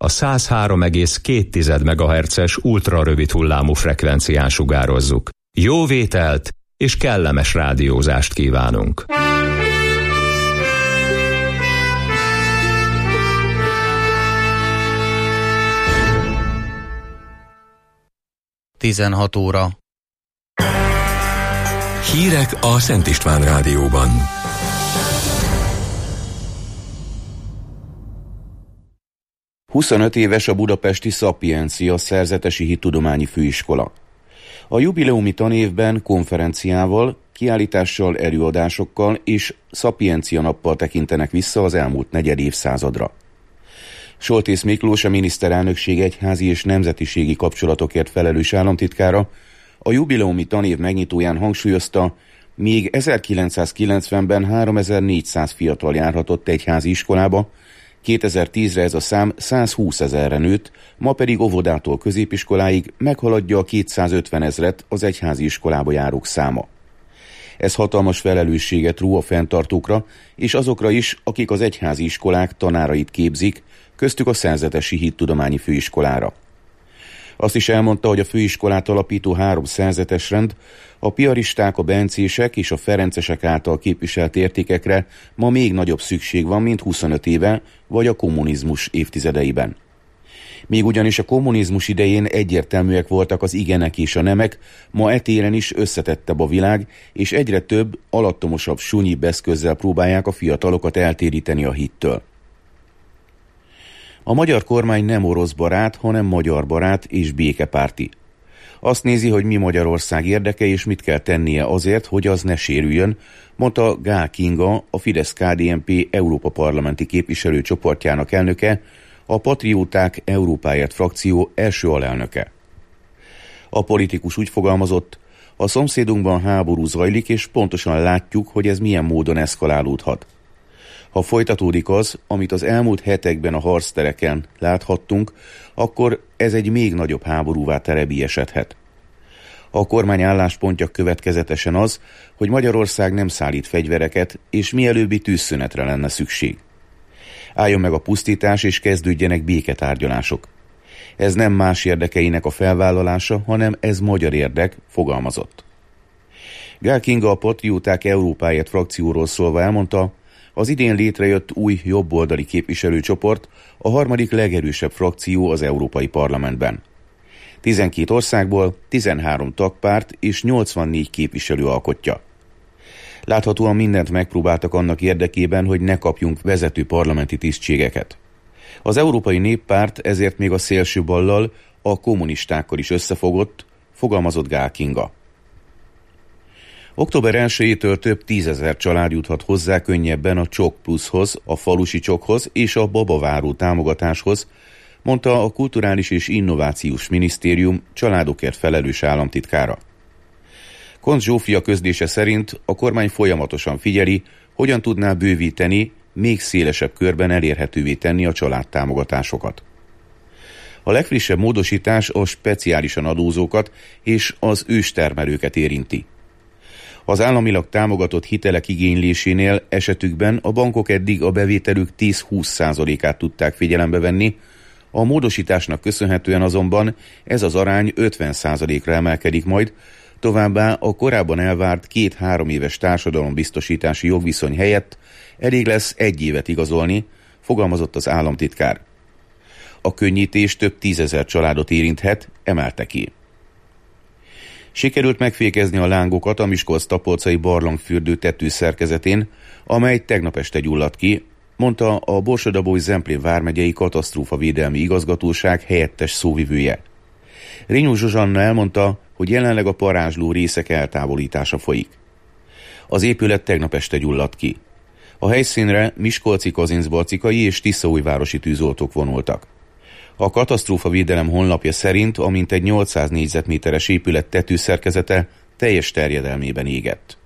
a 103,2 MHz-es ultrarövid hullámú frekvencián sugározzuk. Jó vételt és kellemes rádiózást kívánunk! Tizenhat óra. Hírek a Szent István Rádióban. ...25 éves a budapesti Szapiencia Szerzetesi Hittudományi Főiskola. A jubileumi tanévben konferenciával, kiállítással, előadásokkal és Szapiencia nappal tekintenek vissza az elmúlt negyed évszázadra. Soltész Miklós, a miniszterelnökség egyházi és nemzetiségi kapcsolatokért felelős államtitkára a jubileumi tanév megnyitóján hangsúlyozta, még 1990-ben 3400 fiatal járhatott egyházi iskolába, 2010-re ez a szám 120 000-re nőtt, ma pedig óvodától középiskoláig meghaladja a 250 000 az egyházi iskolába járók száma. Ez hatalmas felelősséget ró a fenntartókra, és azokra is, akik az egyházi iskolák tanárait képzik, köztük a Szerzetesi Hittudományi Főiskolára. Azt is elmondta, hogy a főiskolát alapító 3 szerzetesrend, a piaristák, a bencések és a ferencesek által képviselt értékekre ma még nagyobb szükség van, mint 25 éve, vagy a kommunizmus évtizedeiben. Még ugyanis a kommunizmus idején egyértelműek voltak az igenek és a nemek, ma etéren is összetettebb a világ, és egyre több, alattomosabb, sunyibb eszközzel próbálják a fiatalokat eltéríteni a hittől. A magyar kormány nem orosz barát, hanem magyar barát és békepárti. Azt nézi, hogy mi Magyarország érdeke és mit kell tennie azért, hogy az ne sérüljön, mondta Gál Kinga, a Fidesz-KDNP Európa Parlamenti képviselőcsoportjának elnöke, a Patrióták Európáért frakció első alelnöke. A politikus úgy fogalmazott, a szomszédunkban háború zajlik, és pontosan látjuk, hogy ez milyen módon eszkalálódhat. Ha folytatódik az, amit az elmúlt hetekben a harctereken láthattunk, akkor ez egy még nagyobb háborúvá terebélyesedhet. A kormány álláspontja következetesen az, hogy Magyarország nem szállít fegyvereket, és mielőbbi tűzszünetre lenne szükség. Álljon meg a pusztítás, és kezdődjenek béketárgyalások. Ez nem más érdekeinek a felvállalása, hanem ez magyar érdek, fogalmazott. Gál Kinga, a Patrióták Európáért frakcióról szólva elmondta, az idén létrejött új jobboldali képviselőcsoport a harmadik legerősebb frakció az Európai Parlamentben. 12 országból 13 tagpárt és 84 képviselő alkotja. Láthatóan mindent megpróbáltak annak érdekében, hogy ne kapjunk vezető parlamenti tisztségeket. Az Európai Néppárt ezért még a szélsőballal, a kommunistákkal is összefogott, fogalmazott Gál Kinga. Október 1-től több 10 000 család juthat hozzá könnyebben a Csok Pluszhoz, a falusi csokhoz és a babaváró támogatáshoz, mondta a Kulturális és Innovációs Minisztérium családokért felelős államtitkára. Koncz Zsófia közlése szerint a kormány folyamatosan figyeli, hogyan tudná bővíteni, még szélesebb körben elérhetővé tenni a családtámogatásokat. A legfrissebb módosítás a speciálisan adózókat és az őstermelőket érinti. Az államilag támogatott hitelek igénylésénél esetükben a bankok eddig a bevételük 10-20%-át tudták figyelembe venni, a módosításnak köszönhetően azonban ez az arány 50%-ra emelkedik majd, továbbá a korábban elvárt 2-3 éves társadalombiztosítási jogviszony helyett elég lesz 1 évet igazolni, fogalmazott az államtitkár. A könnyítés több 10 000 családot érinthet, emelte ki. Sikerült megfékezni a lángokat a Miskolc-Tapolcai barlangfürdő tetőszerkezetén, amely tegnap este gyulladt ki, mondta a Borsod-Abaúj-Zemplén vármegyei katasztrófavédelmi igazgatóság helyettes szóvivője. Rinyó Zsuzsanna elmondta, hogy jelenleg a parázsló részek eltávolítása folyik. Az épület tegnap este gyulladt ki. A helyszínre miskolci, kazincbarcikai és tiszaújvárosi tűzoltók vonultak. A katasztrófavédelem honlapja szerint a mintegy 800 négyzetméteres épület tetőszerkezete teljes terjedelmében égett.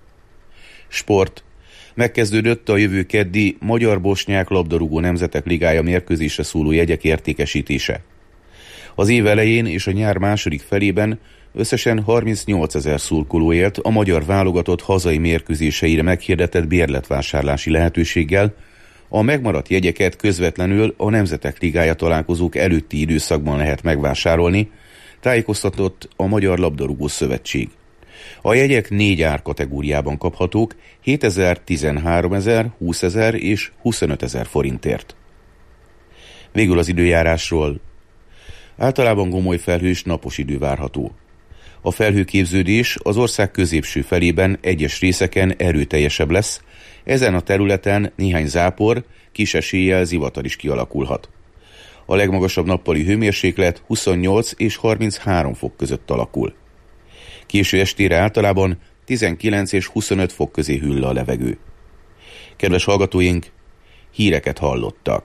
Sport. Megkezdődött a jövő keddi Magyar-Bosnyák labdarúgó nemzetek ligája mérkőzésre szóló jegyek értékesítése. Az év elején és a nyár második felében összesen 38 000 szurkoló élt a magyar válogatott hazai mérkőzéseire meghirdetett bérletvásárlási lehetőséggel, A megmaradt jegyeket közvetlenül a Nemzetek Ligája találkozók előtti időszakban lehet megvásárolni, tájékoztatott a Magyar Labdarúgó Szövetség. A jegyek 4 árkategóriában kaphatók, 7000, 13000, 20000 és 25000 forintért. Végül az időjárásról. Általában gomoly felhős, napos idő várható. A felhőképződés az ország középső felében egyes részeken erőteljesebb lesz, ezen a területen néhány zápor, kis eséllyel zivatar is kialakulhat. A legmagasabb nappali hőmérséklet 28 és 33 fok között alakul. Késő estére általában 19 és 25 fok közé hűl le a levegő. Kedves hallgatóink, híreket hallottak.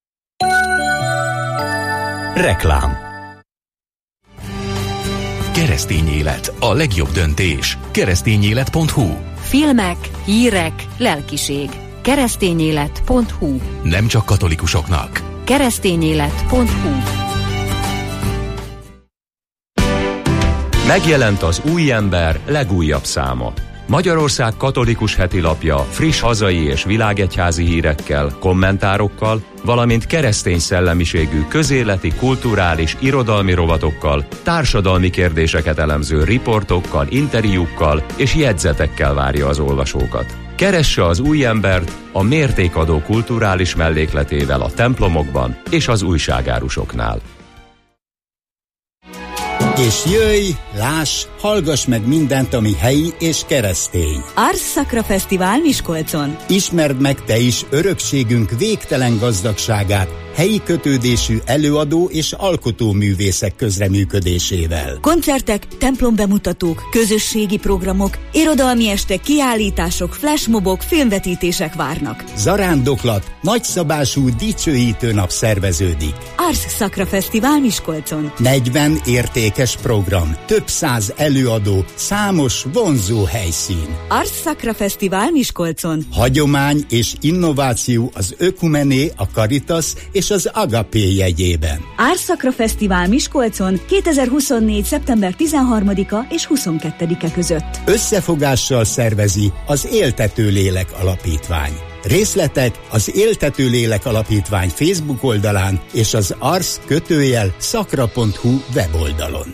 Reklám. Keresztény élet, a legjobb döntés. Keresztényélet.hu. Filmek, hírek, lelkiség. Keresztényélet.hu. Nem csak katolikusoknak. Keresztényélet.hu. Megjelent az Új Ember legújabb száma. Magyarország katolikus hetilapja friss hazai és világegyházi hírekkel, kommentárokkal, valamint keresztény szellemiségű közéleti, kulturális, irodalmi rovatokkal, társadalmi kérdéseket elemző riportokkal, interjúkkal és jegyzetekkel várja az olvasókat. Keresse az Új Embert a mértékadó kulturális mellékletével a templomokban és az újságárusoknál. És jöjj, láss, hallgass meg mindent, ami helyi és keresztény. Ars Sacra Fesztivál Miskolcon. Ismerd meg te is örökségünk végtelen gazdagságát, helyi kötődésű előadó és alkotóművészek közreműködésével. Koncertek, templombemutatók, közösségi programok, irodalmi estek, kiállítások, flashmobok, filmvetítések várnak. Zarándoklat, nagyszabású dicsőítő nap szerveződik. Ars Sacra Fesztivál Miskolcon. 40 értékes program, több 100 előadó, számos vonzó helyszín. Ars Sacra Fesztivál Miskolcon. Hagyomány és innováció az Ökumené, a Caritas és az Agapé jegyében. Ars Sacra Fesztivál Miskolcon 2024. szeptember 13-a és 22-e között. Összefogással szervezi az Éltető Lélek Alapítvány. Részletek az Éltető Lélek Alapítvány Facebook oldalán és az ars-sacra.hu weboldalon.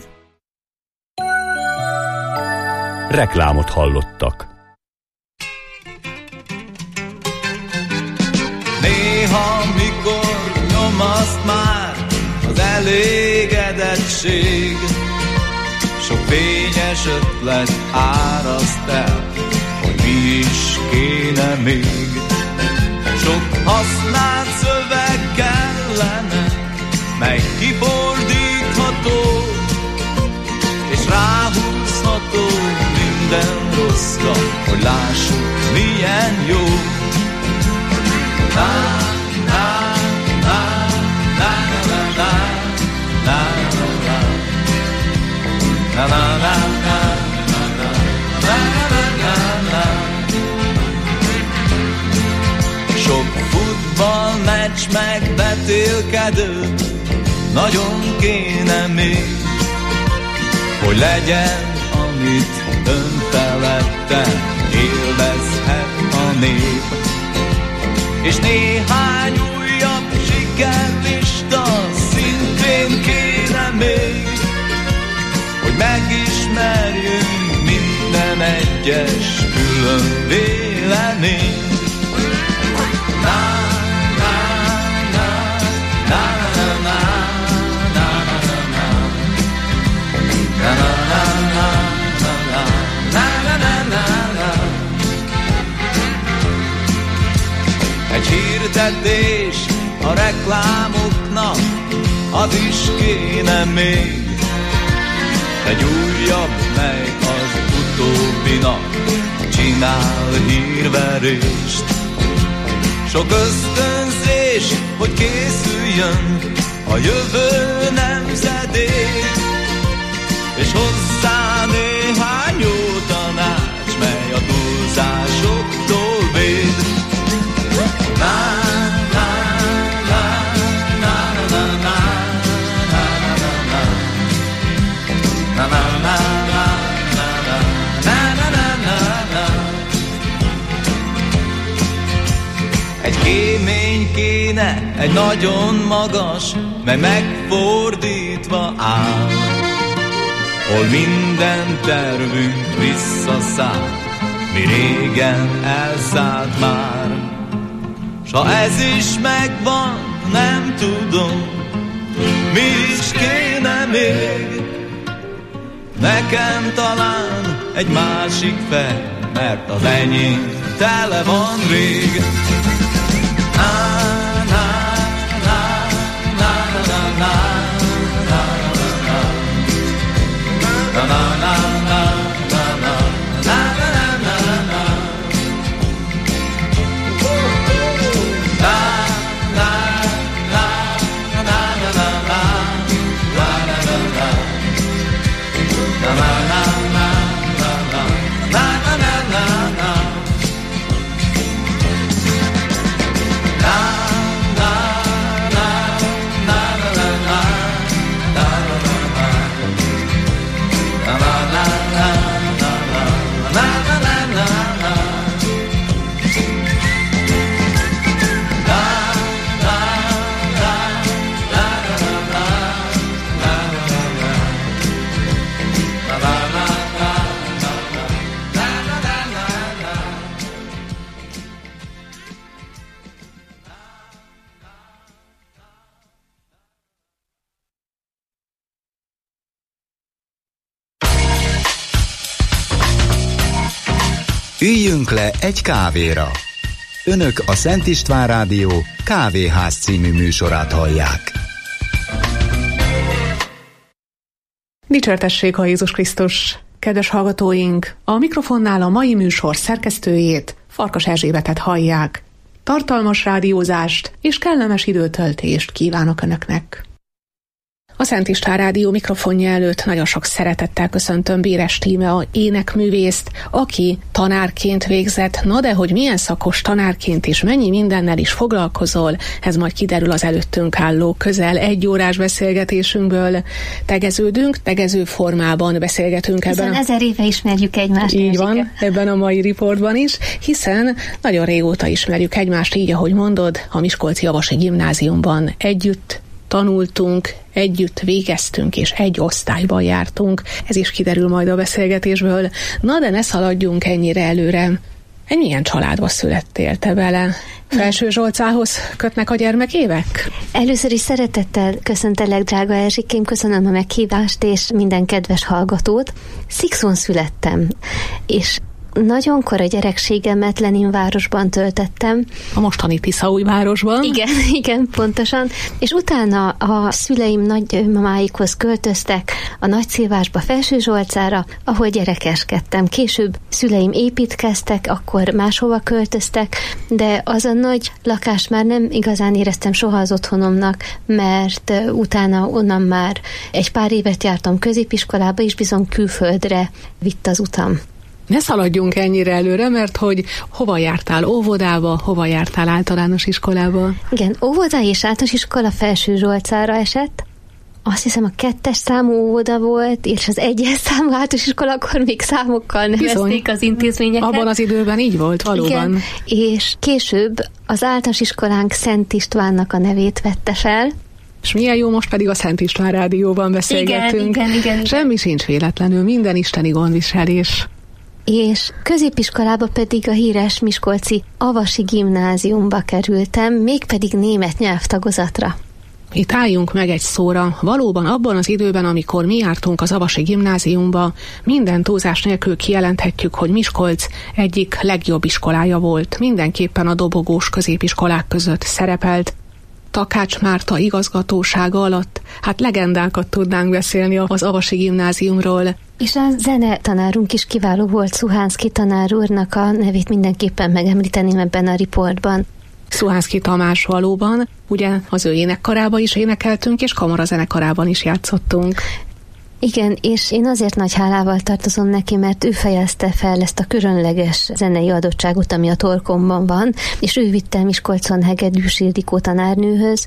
Reklámot hallottak. Néha, mikor nyomaszt már az elégedettség, sok fényes ötlet áraszt el, hogy mi is kéne még. Sok használt szöveg kellene, mely kifordítható, és ráhúzható minden rosszra, hogy lássuk, milyen jó. Na, na, na, na, na, na, na, na, na, na, na, na. Sok futballmeccs megvetélkedő, nagyon kéne még, hogy legyen, amit önfeledten élvezhet a nép. És néhány újabb sikerlista szintén kéne még, hogy megismerjünk minden egyes külön véleményt. Na, na, na, na, na, na, na, na, na, na, na. Egy hirdetés a reklámoknak, az is kéne még. Egy újabb, mely az utóbbinak csinál hírverést. Sok ösztönzés, hogy készüljön a jövő nemzedék, és hozzá néhány jó tanács, mely a túlzásoktól véd. Na, na, na, na, na, na, na, na, na, na, na, na. Egy kémény kéne egy nagyon magas, mely megfordítva áll, hol minden tervünk visszaszáll, mi régen elszállt már. S ha ez is megvan, nem tudom, mi is kéne még. Nekem talán egy másik fej, mert az enyém tele van rég. Üljünk le egy kávéra. Önök a Szent István Rádió Kávéház című műsorát hallják. Dicsértessék a Jézus Krisztus! Kedves hallgatóink, a mikrofonnál a mai műsor szerkesztőjét, Farkas Erzsébetet hallják. Tartalmas rádiózást és kellemes időtöltést kívánok Önöknek! A Szent István Rádió mikrofonja előtt nagyon sok szeretettel köszöntöm Béres Tíme énekművészt, aki tanárként végzett, na de hogy milyen szakos tanárként és mennyi mindennel is foglalkozol, ez majd kiderül az előttünk álló közel 1 órás beszélgetésünkből. Tegező formában beszélgetünk ebben. Hiszen 1000 éve ismerjük egymást. Így van, ebben a mai riportban is, hiszen nagyon régóta ismerjük egymást, így ahogy mondod, a Miskolci Avasi Gimnáziumban együtt tanultunk, együtt végeztünk, és egy osztályban jártunk. Ez is kiderül majd a beszélgetésből. Na de ne szaladjunk ennyire előre. Egy milyen családba születtél te bele? Felső Zsolcához kötnek a gyermekévek? Először is szeretettel köszöntelek, drága Erzsikém, köszönöm a meghívást, és minden kedves hallgatót. Szikszón születtem, és nagyon korai gyerekségemet Leninvárosban töltöttem. A mostani Tiszaújvárosban? Igen, pontosan. És utána a szüleim nagymamáikhoz költöztek a Nagyszilvásba, Felsőzsolcára, ahol gyerekeskedtem. Később szüleim építkeztek, akkor máshova költöztek, de az a nagy lakás már nem igazán éreztem soha az otthonomnak, mert utána onnan már egy pár évet jártam középiskolába, és bizony külföldre vitt az utam. Ne szaladjunk ennyire előre, mert hogy hova jártál óvodába, hova jártál általános iskolába? Igen, óvoda és általános iskola Felsőzsolcára esett. Azt hiszem a 2-es számú óvoda volt, és az 1-es számú általános iskola, akkor még számokkal nevezték az intézményeket. Abban az időben így volt, valóban. Igen, és később az általános iskolánk Szent Istvánnak a nevét vette fel. És milyen jó, most pedig a Szent István Rádióban beszélgetünk. Igen. Semmi sincs véletlenül, minden isteni gondviselés. És középiskolába pedig a híres miskolci Avasi Gimnáziumba kerültem, mégpedig német nyelvtagozatra. Itt álljunk meg egy szóra. Valóban abban az időben, amikor mi jártunk az Avasi Gimnáziumba, minden túlzás nélkül kijelenthetjük, hogy Miskolc egyik legjobb iskolája volt. Mindenképpen a dobogós középiskolák között szerepelt. Takács Márta igazgatósága alatt, hát legendákat tudnánk beszélni az Avasi Gimnáziumról. És a zenetanárunk is kiváló volt, Szuhánszky tanár úrnak a nevét mindenképpen megemlíteném ebben a riportban. Szuhánszky Tamás valóban, ugye az ő énekkarába is énekeltünk, és kamarazenekarában is játszottunk. Igen, és én azért nagy hálával tartozom neki, mert ő fejezte fel ezt a különleges zenei adottságot, ami a torkomban van, és ő vitte Miskolcon Hegedűs Ildikó tanárnőhöz,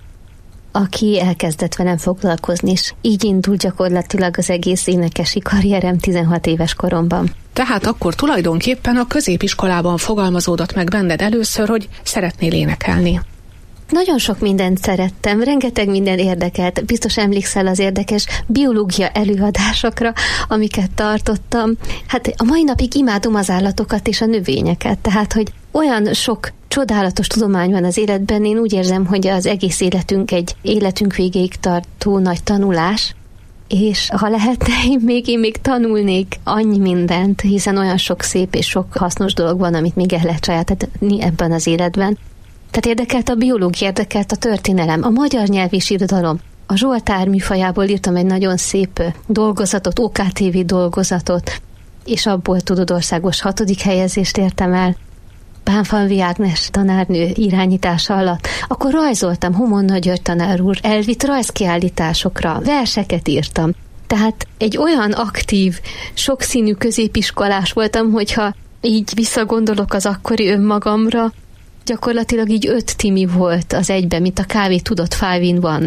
aki elkezdett velem foglalkozni, és így indult gyakorlatilag az egész énekesi karrierem 16 éves koromban. Tehát akkor tulajdonképpen a középiskolában fogalmazódott meg benned először, hogy szeretnél énekelni. Nagyon sok mindent szerettem, rengeteg minden érdekelt. Biztos emlékszel az érdekes biológia előadásokra, amiket tartottam. Hát a mai napig imádom az állatokat és a növényeket, tehát hogy olyan sok csodálatos tudomány van az életben, én úgy érzem, hogy az egész életünk egy életünk végéig tartó nagy tanulás, és ha lehetne, én még tanulnék annyi mindent, hiszen olyan sok szép és sok hasznos dolog van, amit még el lehet sajátítani ebben az életben. Tehát érdekelt a biológia, érdekelt a történelem, a magyar nyelv és irodalom. A Zsoltár műfajából írtam egy nagyon szép dolgozatot, OKTV dolgozatot, és abból tudod országos 6. helyezést értem el. Bánfalvi Ágnes tanárnő irányítása alatt. Akkor rajzoltam, Homonna György tanár úr elvitt rajzkiállításokra, verseket írtam. Tehát egy olyan aktív, sokszínű középiskolás voltam, hogyha így visszagondolok az akkori önmagamra, gyakorlatilag így 5 Timi volt az egyben, mint a kávé tudott 5 in 1.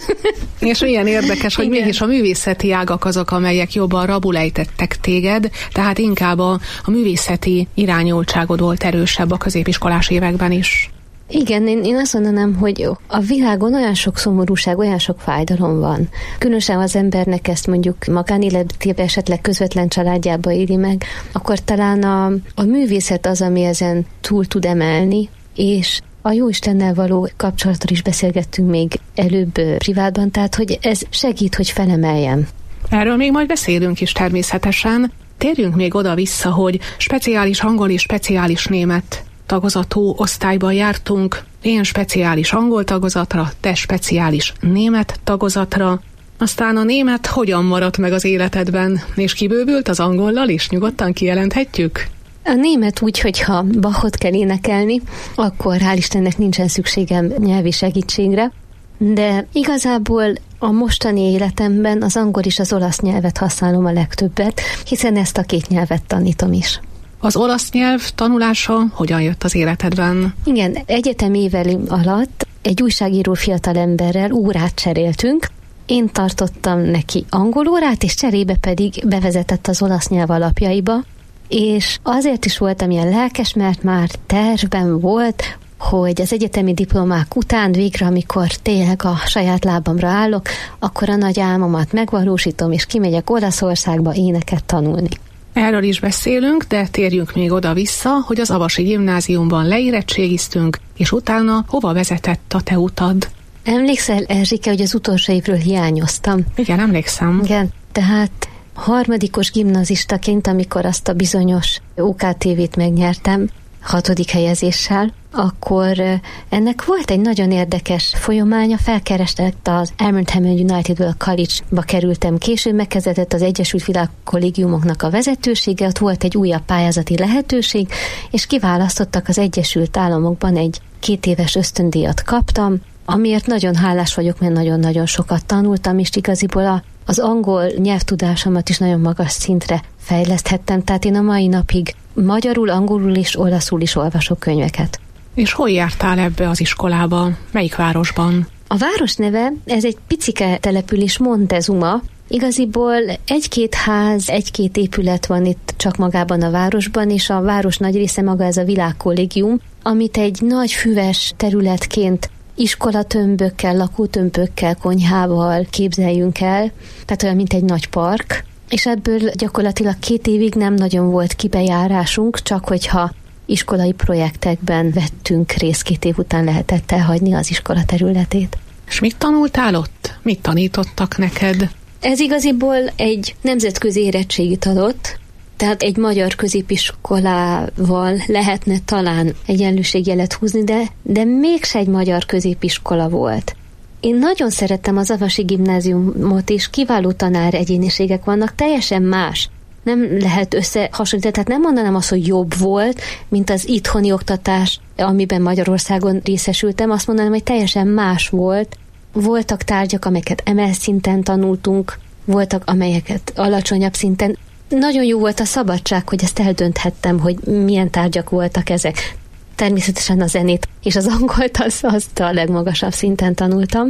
És milyen érdekes, hogy mégis a művészeti ágak azok, amelyek jobban rabul ejtettek téged, tehát inkább a művészeti irányultságod volt erősebb a középiskolás években is. Igen, én azt mondanám, hogy a világon olyan sok szomorúság, olyan sok fájdalom van. Különösen az embernek ezt mondjuk magánéletében esetleg közvetlen családjába éli meg, akkor talán a művészet az, ami ezen túl tud emelni, és a Jóistennel való kapcsolatról is beszélgettünk még előbb privátban, tehát hogy ez segít, hogy felemeljem. Erről még majd beszélünk is természetesen. Térjünk még oda-vissza, hogy speciális angol és speciális német tagozatú osztályban jártunk, én speciális angol tagozatra, te speciális német tagozatra. Aztán a német hogyan maradt meg az életedben, és kibővült az angollal is, nyugodtan kijelenthetjük? A német úgy, hogyha Bachot kell énekelni, akkor hál' Istennek nincsen szükségem nyelvi segítségre, de igazából a mostani életemben az angol és az olasz nyelvet használom a legtöbbet, hiszen ezt a 2 nyelvet tanítom is. Az olasz nyelv tanulása hogyan jött az életedben? Igen, egyetemi éveim alatt egy újságíró fiatalemberrel órát cseréltünk. Én tartottam neki angol órát, és cserébe pedig bevezetett az olasz nyelv alapjaiba, és azért is voltam ilyen lelkes, mert már tervben volt, hogy az egyetemi diplomák után végre, amikor tényleg a saját lábamra állok, akkor a nagy álmomat megvalósítom, és kimegyek Olaszországba éneket tanulni. Erről is beszélünk, de térjünk még oda-vissza, hogy az Avasi Gimnáziumban leérettségiztünk, és utána hova vezetett a te utad? Emlékszel, Erzsike, hogy az utolsó évről hiányoztam? Igen, emlékszem. Igen, tehát 3. gimnazistaként, amikor azt a bizonyos OKTV-t megnyertem, 6. helyezéssel, akkor ennek volt egy nagyon érdekes folyamánya, felkerestek az Elmondham United College-ba kerültem később, megkezdett az Egyesült Világkollégiumoknak a vezetősége, ott volt egy újabb pályázati lehetőség, és kiválasztottak az Egyesült Államokban, egy 2 éves ösztöndíjat kaptam, amiért nagyon hálás vagyok, mert nagyon-nagyon sokat tanultam, és igaziból az angol nyelvtudásomat is nagyon magas szintre fejleszthettem, tehát én a mai napig magyarul, angolul és olaszul is olvasok könyveket. És hol jártál ebbe az iskolába? Melyik városban? A város neve, ez egy picike település, Montezuma. Igaziból 1-2 ház, 1-2 épület van itt csak magában a városban, és a város nagy része maga ez a világkollégium, amit egy nagy füves területként iskolatömbökkel, lakótömbökkel, konyhával képzeljünk el, tehát olyan, mint egy nagy park, és ebből gyakorlatilag 2 évig nem nagyon volt kibejárásunk, csak hogyha iskolai projektekben vettünk részt, 2 év után lehetett elhagyni az iskola területét. És mit tanultál ott? Mit tanítottak neked? Ez igaziból egy nemzetközi érettségit adott, tehát egy magyar középiskolával lehetne talán egyenlőségjelet húzni, de mégse egy magyar középiskola volt. Én nagyon szerettem az Avasi Gimnáziumot, és kiváló tanár egyéniségek vannak, teljesen más. Nem lehet összehasonlítani, tehát nem mondanám azt, hogy jobb volt, mint az itthoni oktatás, amiben Magyarországon részesültem, azt mondanám, hogy teljesen más volt. Voltak tárgyak, amelyeket emelt szinten tanultunk, voltak, amelyeket alacsonyabb szinten. Nagyon jó volt a szabadság, hogy ezt eldönthettem, hogy milyen tárgyak voltak ezek. Természetesen a zenét és az angolt azt a legmagasabb szinten tanultam.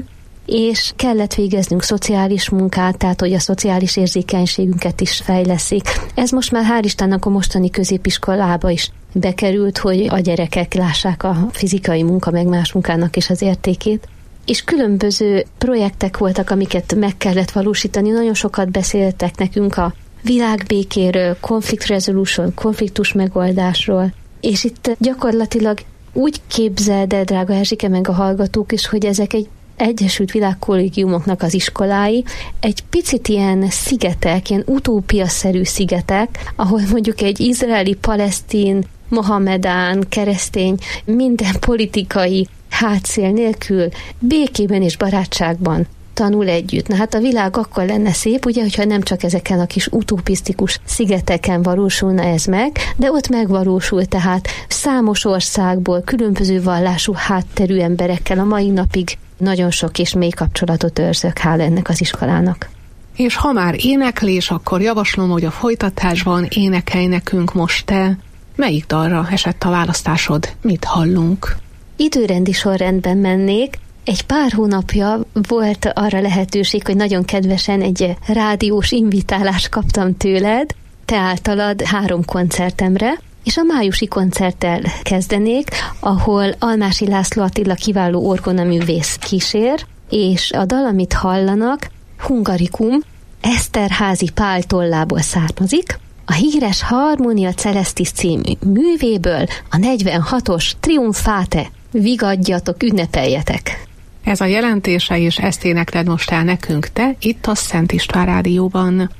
és kellett végeznünk szociális munkát, tehát hogy a szociális érzékenységünket is fejleszik. Ez most már hál' Istennek a mostani középiskolába is bekerült, hogy a gyerekek lássák a fizikai munka meg más munkának is az értékét. És különböző projektek voltak, amiket meg kellett valósítani. Nagyon sokat beszéltek nekünk a világbékéről, conflict resolution, konfliktus megoldásról, és itt gyakorlatilag úgy képzeld el, drága Erzsike, meg a hallgatók is, hogy ezek egy Egyesült Világkollégiumoknak az iskolái, egy picit ilyen szigetek, ilyen utópiaszerű szigetek, ahol mondjuk egy izraeli, palesztin, mohamedán, keresztény, minden politikai hátszél nélkül békében és barátságban tanul együtt. Na hát a világ akkor lenne szép, ugye, hogyha nem csak ezeken a kis utopisztikus szigeteken valósulna ez meg, de ott megvalósul, tehát számos országból, különböző vallású hátterű emberekkel a mai napig nagyon sok és mély kapcsolatot őrzök, hála ennek az iskolának. És ha már éneklés, akkor javaslom, hogy a folytatásban énekelj nekünk most te. Melyik dalra esett a választásod? Mit hallunk? Időrendi sorrendben mennék. Egy pár hónapja volt arra lehetőség, hogy nagyon kedvesen egy rádiós invitálást kaptam tőled, te általad 3 koncertemre, és a májusi koncerttel kezdenék, ahol Almási László Attila kiváló orgonaművész kísér, és a dal, amit hallanak, Hungarikum, Eszterházy Pál tollából származik, a híres Harmonia Celestis című művéből, a 46-os Triumfate. Vigadjatok, ünnepeljetek! Ez a jelentése, és ezt énekled most el nekünk te, itt a Szent István Rádióban.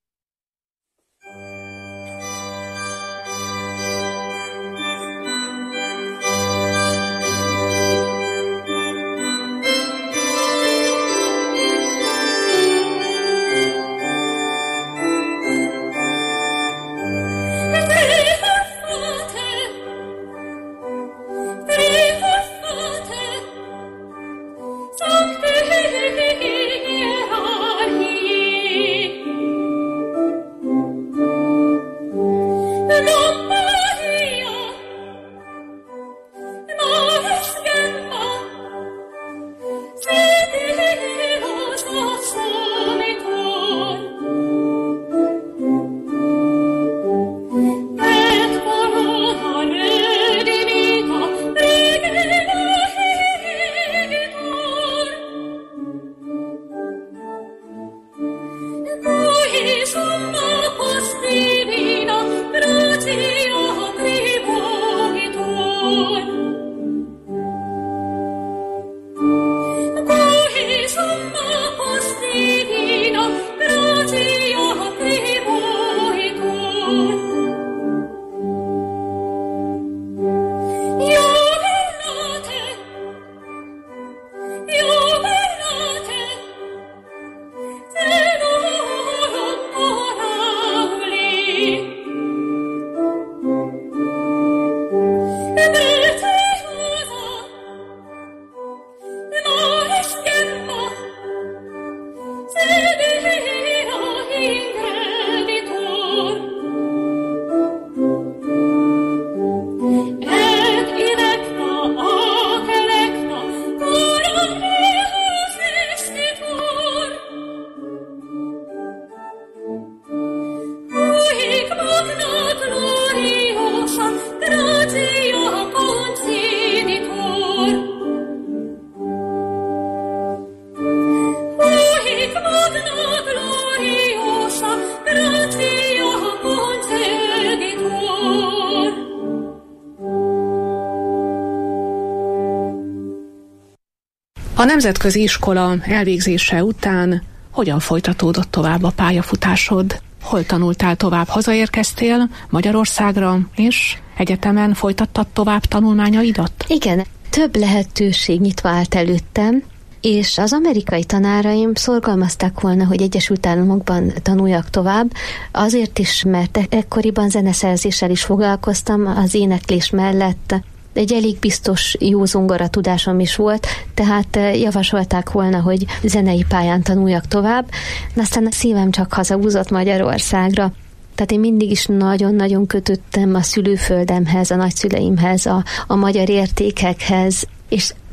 A nemzetközi iskola elvégzése után hogyan folytatódott tovább a pályafutásod? Hol tanultál tovább? Hazaérkeztél Magyarországra, és egyetemen folytattad tovább tanulmányaidat? Igen, több lehetőség nyitva állt előttem, és az amerikai tanáraim szorgalmazták volna, hogy Egyesült Államokban tanuljak tovább, azért is, mert ekkoriban zeneszerzéssel is foglalkoztam, az éneklés mellett egy elég biztos jó zongora tudásom is volt, tehát javasolták volna, hogy zenei pályán tanuljak tovább, de aztán a szívem csak hazahúzott Magyarországra. Tehát én mindig is nagyon-nagyon kötöttem a szülőföldemhez, a nagyszüleimhez, a magyar értékekhez, és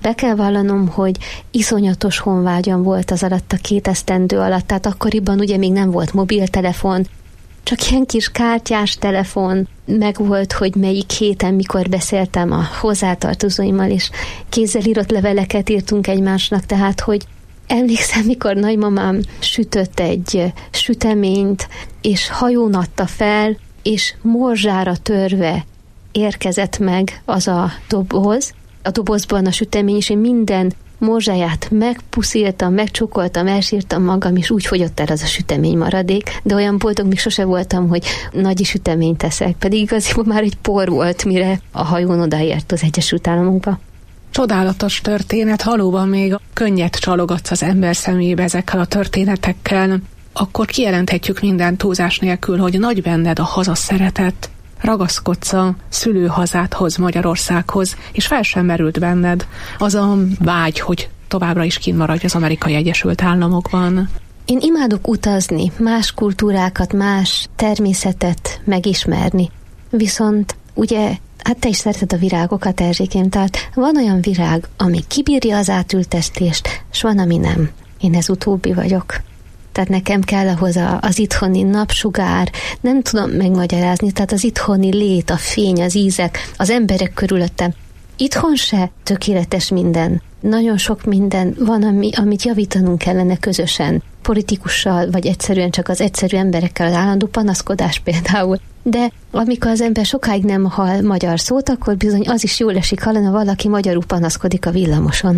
be kell vallanom, hogy iszonyatos honvágyam volt az alatt a 2 esztendő alatt, tehát akkoriban ugye még nem volt mobiltelefon, csak ilyen kis kártyás telefon, meg volt, hogy melyik héten mikor beszéltem a hozzátartozóimmal, és kézzel írott leveleket írtunk egymásnak, tehát, hogy emlékszem, mikor nagymamám sütött egy süteményt, és hajón adta fel, és morzsára törve érkezett meg az a doboz, a dobozban a sütemény, és én minden morzsáját megpuszíltam, megcsókoltam, elsírtam magam, és úgy fogyott el az a sütemény maradék, de olyan boldog még sose voltam, hogy nagy süteményt teszek, pedig igaziból már egy por volt, mire a hajón odaért az Egyesült Államokba. Csodálatos történet, valóban még könnyet csalogatsz az ember szemébe ezekkel a történetekkel, akkor kijelenthetjük minden túlzás nélkül, hogy nagy benned a hazaszeretet, ragaszkodsz a szülőhazádhoz, Magyarországhoz, és fel sem merült benned az a vágy, hogy továbbra is kint maradj az Amerikai Egyesült Államokban. Én imádok utazni, más kultúrákat, más természetet megismerni. Viszont ugye, hát te is szereted a virágokat, Erzsikém, tehát van olyan virág, ami kibírja az átültesztést, és van, ami nem. Én ez utóbbi vagyok. Tehát nekem kell ahhoz az itthoni napsugár, nem tudom megmagyarázni, tehát az itthoni lét, a fény, az ízek, az emberek körülöttem. Itthon se tökéletes minden. Nagyon sok minden van, amit javítanunk kellene közösen. Politikussal, vagy egyszerűen csak az egyszerű emberekkel, az állandó panaszkodás például. De amikor az ember sokáig nem hall magyar szót, akkor bizony az is jól esik hallani, valaki magyarul panaszkodik a villamoson.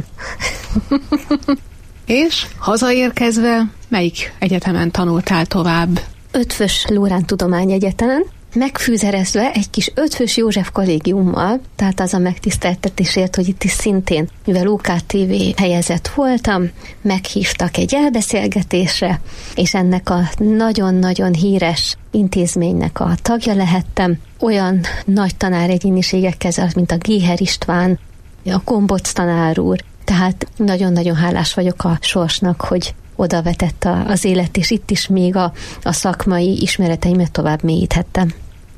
És hazaérkezve melyik egyetemen tanultál tovább? Eötvös Loránd Tudományegyetemen, megfűzerezve egy kis Eötvös József kollégiummal, tehát az a megtiszteltetésért, hogy itt is szintén, mivel OKTV helyezett voltam, meghívtak egy elbeszélgetésre, és ennek a nagyon-nagyon híres intézménynek a tagja lehettem. Olyan nagy tanáregyéniségekkel, mint a Géher István, a Gombóc tanár úr, tehát nagyon-nagyon hálás vagyok a sorsnak, hogy oda vetett az élet, és itt is még a szakmai ismereteimet tovább mélyíthettem.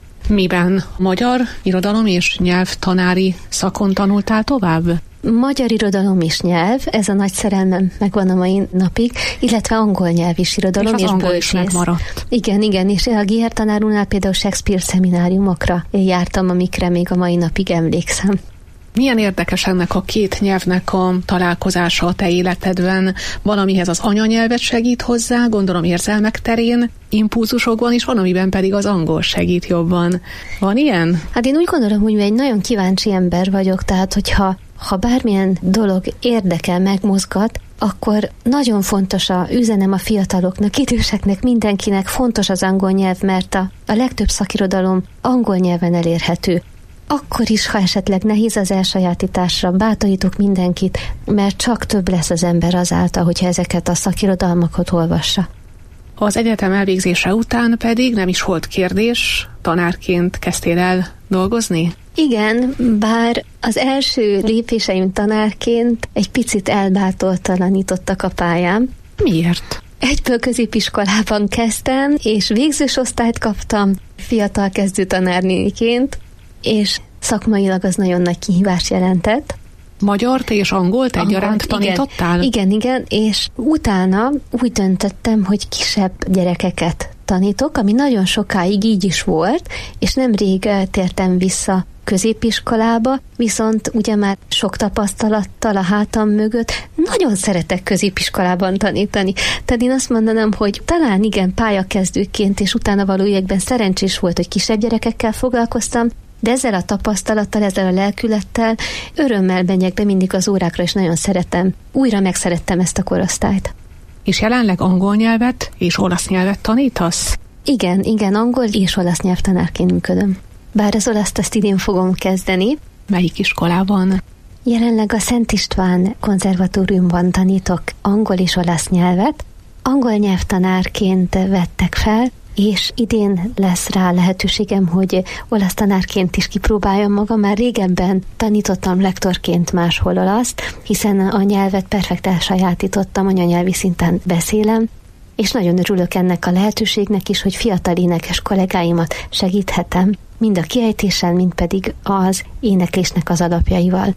Miben? Magyar irodalom és nyelvtanári szakon tanultál tovább? Magyar irodalom és nyelv, ez a nagy szerelmem megvan a mai napig, illetve angol nyelv is irodalom és angol is megmaradt. Igen, és a Géher tanár úrnál például Shakespeare szemináriumokra jártam, amikre még a mai napig emlékszem. Milyen érdekes ennek a 2 nyelvnek a találkozása a te életedben. Valamihez az anyanyelvet segít hozzá, gondolom érzelmek terén, impulzusokban, és van, amiben pedig az angol segít jobban. Van ilyen? Hát én úgy gondolom, hogy egy nagyon kíváncsi ember vagyok, tehát hogyha bármilyen dolog érdekel, megmozgat, akkor nagyon fontos üzenem a fiataloknak, időseknek, mindenkinek fontos az angol nyelv, mert a legtöbb szakirodalom angol nyelven elérhető. Akkor is, ha esetleg nehéz az elsajátításra, bátorítok mindenkit, mert csak több lesz az ember azáltal, hogyha ezeket a szakirodalmakat olvassa. Az egyetem elvégzése után pedig nem is volt kérdés, tanárként kezdtél el dolgozni? Igen, bár az első lépéseim tanárként egy picit elbátortalanítottak a pályám. Miért? Egyből középiskolában kezdtem, és végzős osztályt kaptam fiatal kezdő tanárnéniként, és szakmailag az nagyon nagy kihívást jelentett. Magyart és angolt egyaránt tanítottál? Igen, és utána úgy döntöttem, hogy kisebb gyerekeket tanítok, ami nagyon sokáig így is volt, és nemrég tértem vissza középiskolába, viszont ugye már sok tapasztalattal a hátam mögött nagyon szeretek középiskolában tanítani. Tehát én azt mondanám, hogy talán igen, pályakezdőként és utána való években szerencsés volt, hogy kisebb gyerekekkel foglalkoztam, de ezzel a tapasztalattal, ezzel a lelkülettel örömmel megyek be mindig az órákra, és nagyon szeretem. Újra megszerettem ezt a korosztályt. És jelenleg angol nyelvet és olasz nyelvet tanítasz? Igen, angol és olasz nyelvtanárként működöm. Bár az olaszt azt idén fogom kezdeni. Melyik iskolában? Jelenleg a Szent István konzervatóriumban tanítok angol és olasz nyelvet. Angol nyelvtanárként vettek fel, és idén lesz rá lehetőségem, hogy olasz tanárként is kipróbáljam magam. Már régebben tanítottam lektorként máshol olaszt, hiszen a nyelvet perfekt elsajátítottam, anyanyelvi szinten beszélem, és nagyon örülök ennek a lehetőségnek is, hogy fiatal énekes kollégáimat segíthetem, mind a kiejtéssel, mind pedig az éneklésnek az alapjaival.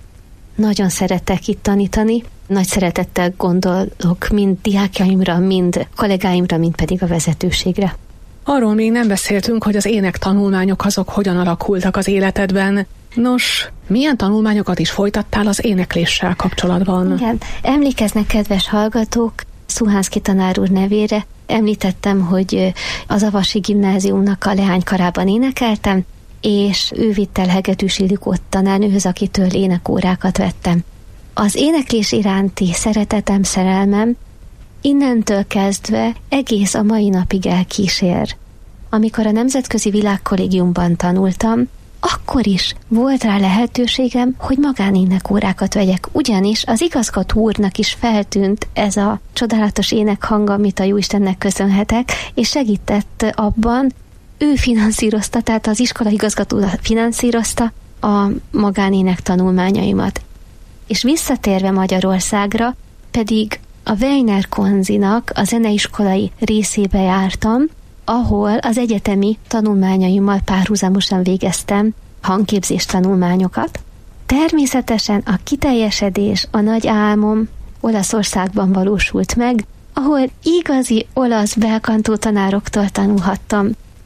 nagyon szeretek itt tanítani. Nagy szeretettel gondolok mind diákjaimra, mind kollégáimra, mind pedig a vezetőségre. Arról még nem beszéltünk, hogy az énektanulmányok azok hogyan alakultak az életedben. Nos, milyen tanulmányokat is folytattál az énekléssel kapcsolatban? Igen, emlékeznek, kedves hallgatók, Szuhánszky tanár úr nevére. Említettem, hogy az Avasi Gimnáziumnak a leánykarában énekeltem, és ő vitt el Hegedűs Ildikó tanárnőhöz, akitől énekórákat vettem. Az éneklés iránti szeretetem, szerelmem innentől kezdve egész a mai napig elkísér. Amikor a Nemzetközi Világkollégiumban tanultam, akkor is volt rá lehetőségem, hogy magánénekórákat vegyek, ugyanis az igazgató úrnak is feltűnt ez a csodálatos énekhang, amit a Jóistennek köszönhetek, és segített abban, ő finanszírozta, tehát az iskola igazgató finanszírozta a magánének tanulmányaimat. És visszatérve Magyarországra, pedig a Weiner Konzinak a zeneiskolai részébe jártam, ahol az egyetemi tanulmányaimmal párhuzamosan végeztem hangképzés tanulmányokat. Természetesen a kiteljesedés, a nagy álmom Olaszországban valósult meg, ahol igazi olasz belkantó tanároktól tanulhattam.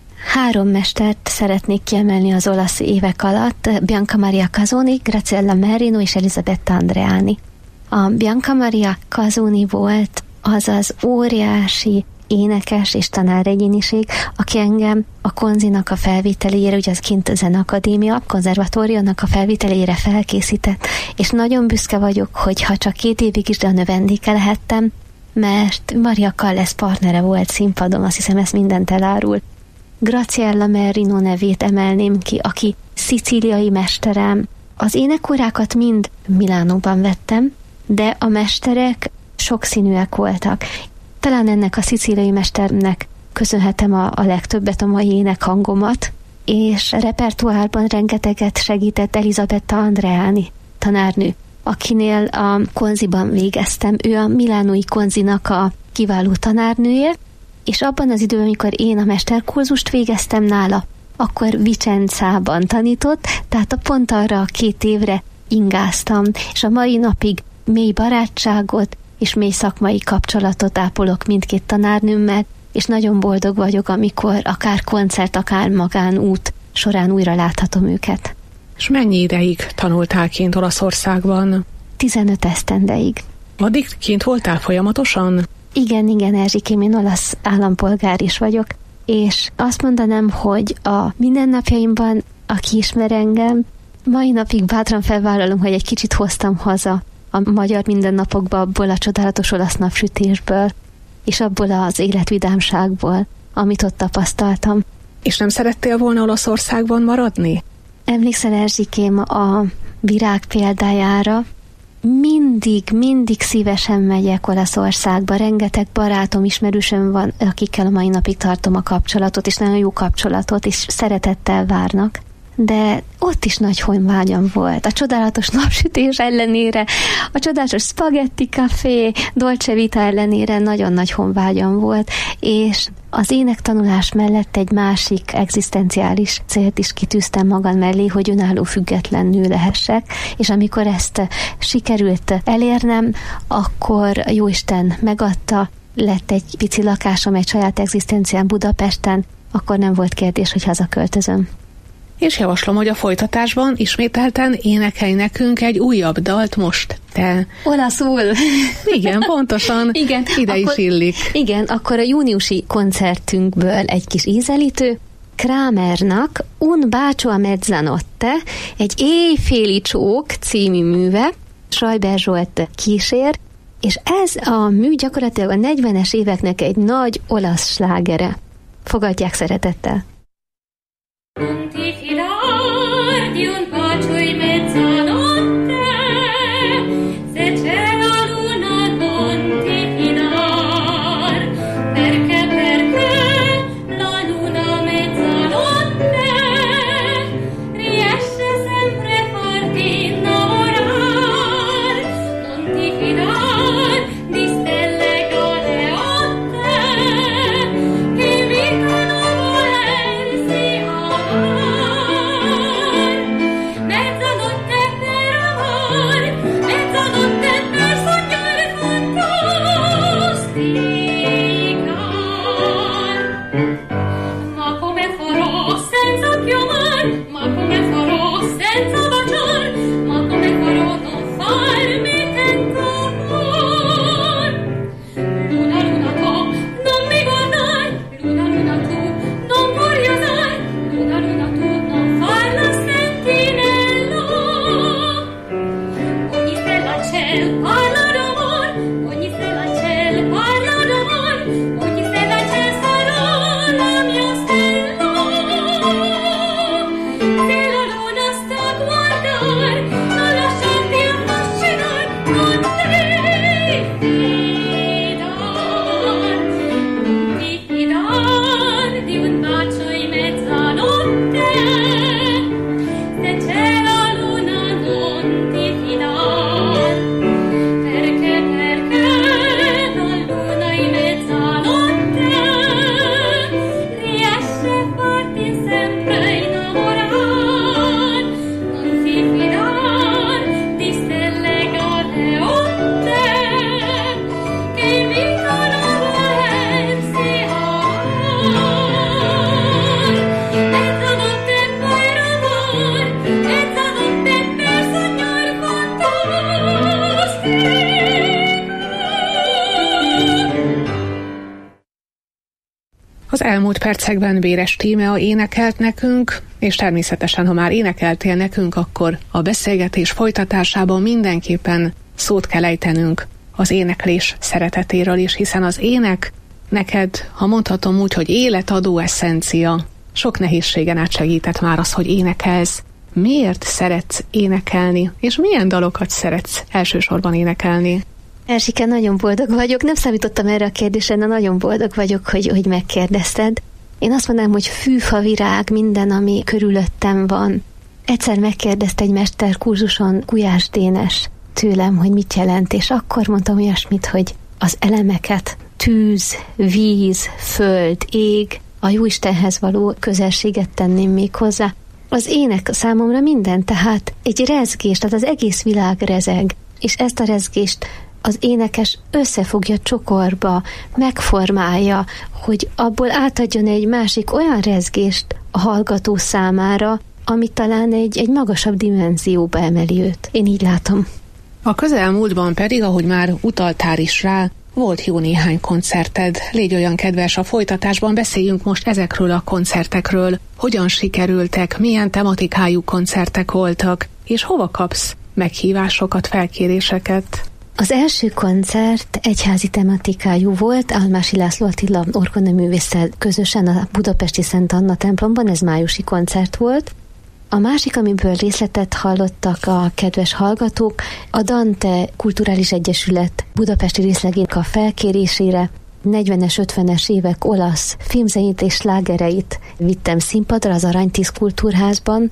3 mestert szeretnék kiemelni az olasz évek alatt: Bianca Maria Casoni, Graziella Merino és Elisabetta Andreani. A Bianca Maria Casoni volt az az óriási énekes és tanáregyéniség, aki engem a Konzinak a felvételére, ugye az kint a Zeneakadémia, konzervatóriumnak a felvételére felkészített, és nagyon büszke vagyok, hogy ha csak 2 évig is, de a növendéke lehettem, mert Maria Callas partnere volt színpadon, azt hiszem, ez mindent elárul. Graziella Merino nevét emelném ki, aki szicíliai mesterem. Az énekórákat mind Milánóban vettem, de a mesterek sokszínűek voltak. Talán ennek a szicíliai mesternek köszönhetem a legtöbbet, a mai énekhangomat, és repertoárban rengeteget segített Elisabetta Andreani tanárnő, akinél a Konziban végeztem. Ő a milánói Konzinak a kiváló tanárnője, és abban az időben, amikor én a mesterkurzust végeztem nála, akkor Vicenzában tanított, tehát pont arra a 2 évre ingáztam, és a mai napig mély barátságot és mély szakmai kapcsolatot ápolok mindkét tanárnőmmel, és nagyon boldog vagyok, amikor akár koncert, akár magánút során újra láthatom őket. És mennyi ideig tanultál kint Olaszországban? 15 esztendeig. Addig kint voltál folyamatosan? Igen, Erzsikém, én olasz állampolgár is vagyok, és azt mondanám, hogy a mindennapjaimban, aki ismer engem, mai napig bátran felvállalom, hogy egy kicsit hoztam haza a magyar mindennapokba abból a csodálatos olasz napsütésből, és abból az életvidámságból, amit ott tapasztaltam. És nem szerettél volna Olaszországban maradni? Emlékszel, Erzsikém, a virág példájára? Mindig szívesen megyek Olaszországba. Rengeteg barátom, ismerősöm van, akikkel a mai napig tartom a kapcsolatot, és nagyon jó kapcsolatot, és szeretettel várnak. De ott is nagy honvágyam volt. A csodálatos napsütés ellenére, a csodálatos spagetti café, dolce vita ellenére nagyon nagy honvágyam volt, és az énektanulás mellett egy másik egzisztenciális célt is kitűztem magam mellé, hogy önálló független nő lehessek, és amikor ezt sikerült elérnem, akkor Jóisten megadta, lett egy pici lakásom, egy saját egzisztenciám Budapesten, akkor nem volt kérdés, hogy hazaköltözöm. És javaslom, hogy a folytatásban ismételten énekelj nekünk egy újabb dalt most te. Olaszul. Igen, pontosan. Igen, ide akkor, is illik. Igen, akkor a júniusi koncertünkből egy kis ízelítő. Kramernak Un bacio a mezzanotte, egy éjféli csók című műve, Schreiber Zsolt kísér, és ez a mű gyakorlatilag a 40-es éveknek egy nagy olasz slágere. Fogadják szeretettel. Non ti fidar di un bacio in mezzanotte, se c'è la luna non ti fidar, perché la luna a mezzanotte riesce sempre a farti innamorar. Non ti fidar di stelle galeotte che invitano a volersi amare. Az elmúlt percekben Béres Tímea énekelt nekünk, és természetesen, ha már énekeltél nekünk, akkor a beszélgetés folytatásában mindenképpen szót kell ejtenünk az éneklés szeretetéről is, hiszen az ének neked, ha mondhatom úgy, hogy életadó eszencia, sok nehézségen át segített már az, hogy énekelsz. Miért szeretsz énekelni, és milyen dalokat szeretsz elsősorban énekelni? Erzsike, nagyon boldog vagyok. Nem számítottam erre a kérdésre, de nagyon boldog vagyok, hogy megkérdezted. Én azt mondanám, hogy fűfa virág minden, ami körülöttem van. Egyszer megkérdezte egy mesterkurzuson Gulyás Dénes tőlem, hogy mit jelent, és akkor mondtam olyasmit, hogy az elemeket, tűz, víz, föld, ég, a Jóistenhez való közelséget tenném még hozzá. Az ének számomra minden, tehát egy rezgés, tehát az egész világ rezeg, és ezt a rezgést az énekes összefogja csokorba, megformálja, hogy abból átadjon egy másik olyan rezgést a hallgató számára, ami talán egy magasabb dimenzióba emeli őt. Én így látom. A közelmúltban pedig, ahogy már utaltál is rá, volt jó néhány koncerted. Légy olyan kedves, a folytatásban beszéljünk most ezekről a koncertekről. Hogyan sikerültek, milyen tematikájú koncertek voltak, és hova kapsz meghívásokat, felkéréseket? Az első koncert egyházi tematikájú volt, Almási László Attila orgonaművésszel közösen a budapesti Szent Anna templomban, ez májusi koncert volt. A másik, amiből részletet hallottak a kedves hallgatók, a Dante Kulturális Egyesület budapesti részlegének a felkérésére 40-es, 50-es évek olasz filmzenét és slágereit vittem színpadra az Aranytíz Kultúrházban.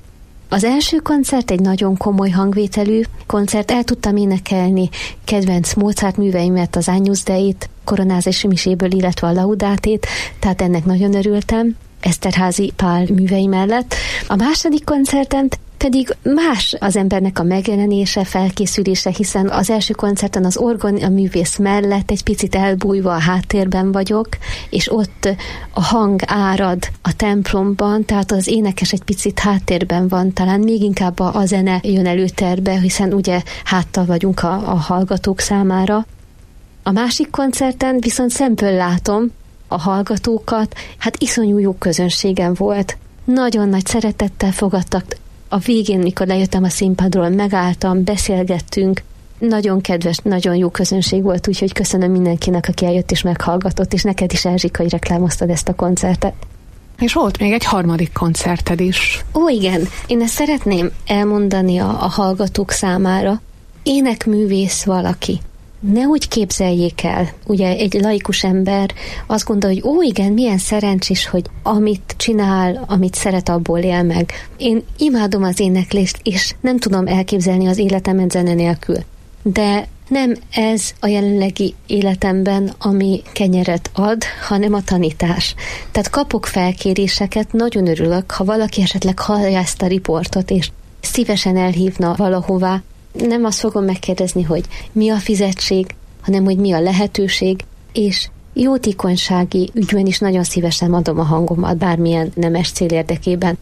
Az első koncert egy nagyon komoly hangvételű koncert, el tudtam énekelni kedvenc Mozart műveimet, az Agnus Deit, koronázási miséből, illetve a Laudátét, tehát ennek nagyon örültem, Eszterházy Pál művei mellett. A második koncerten pedig más az embernek a megjelenése, felkészülése, hiszen az első koncerten az orgon a művész mellett egy picit elbújva a háttérben vagyok, és ott a hang árad a templomban, tehát az énekes egy picit háttérben van, talán még inkább a zene jön előterbe, hiszen ugye háttal vagyunk a hallgatók számára. A másik koncerten viszont szemből látom a hallgatókat, hát iszonyú jó közönségem volt. Nagyon nagy szeretettel fogadtak. A végén, mikor lejöttem a színpadról, megálltam, beszélgettünk, nagyon kedves, nagyon jó közönség volt, úgyhogy köszönöm mindenkinek, aki eljött és meghallgatott, és neked is, Erzsika, hogy reklámoztad ezt a koncertet. És volt még egy harmadik koncerted is. Ó, igen, én ezt szeretném elmondani a hallgatók számára. Énekművész valaki. Ne úgy képzeljék el, ugye egy laikus ember azt gondolja, hogy ó, igen, milyen szerencsés, hogy amit csinál, amit szeret, abból él meg. Én imádom az éneklést, és nem tudom elképzelni az életemet zene nélkül. De nem ez a jelenlegi életemben, ami kenyeret ad, hanem a tanítás. Tehát kapok felkéréseket, nagyon örülök, ha valaki esetleg hallja ezt a riportot, és szívesen elhívna valahová. Nem azt fogom megkérdezni, hogy mi a fizetség, hanem hogy mi a lehetőség, és jótékonysági ügyben is nagyon szívesen adom a hangomat bármilyen nemes cél érdekében.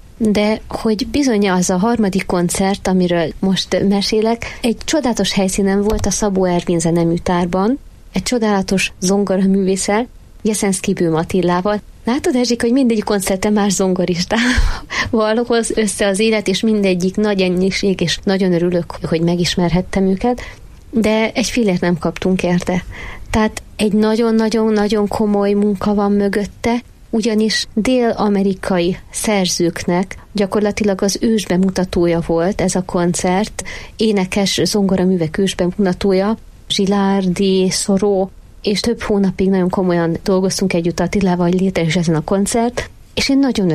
De hogy bizony az a harmadik koncert, amiről most mesélek, egy csodálatos helyszínen volt, a Szabó Ervin Zeneműtárban, egy csodálatos zongoraművésszel, Jeszenszky Bőm Attilával. Látod, Erzsik, hogy mindegyik koncerten más zongoristával hoz össze az élet, és mindegyik nagy ennyiség, és nagyon örülök, hogy megismerhettem őket, de egy fillért nem kaptunk érte. Tehát egy nagyon-nagyon-nagyon komoly munka van mögötte, ugyanis dél-amerikai szerzőknek gyakorlatilag az ősbemutatója volt ez a koncert, énekes zongoraművek ősbemutatója, Zsilárdi, Szoró, és több hónapig nagyon komolyan dolgoztunk együtt Attilával, hogy létrejött ezen a koncert, és én nagyon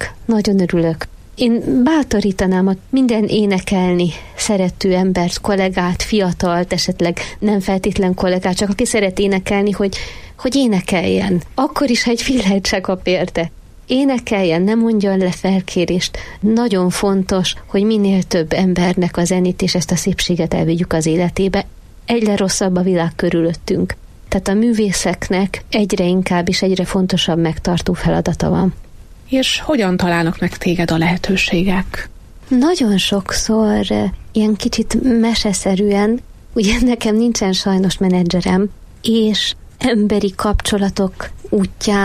örülök. Én bátorítanám minden énekelni szerető embert, kollégát, fiatalt, esetleg nem feltétlen kollégát, csak aki szeret énekelni, hogy énekeljen. Akkor is, ha egy fillert se kap érte. Énekeljen, ne mondjon le felkérést. Nagyon fontos, hogy minél több embernek a zenét és ezt a szépséget elvigyük az életébe. Egyre rosszabb a világ körülöttünk. Tehát a művészeknek egyre inkább és egyre fontosabb megtartó feladata van. És hogyan találnak meg téged a lehetőségek? Nagyon sokszor ilyen kicsit meseszerűen, ugye nekem nincsen sajnos menedzserem, és emberi kapcsolatok útján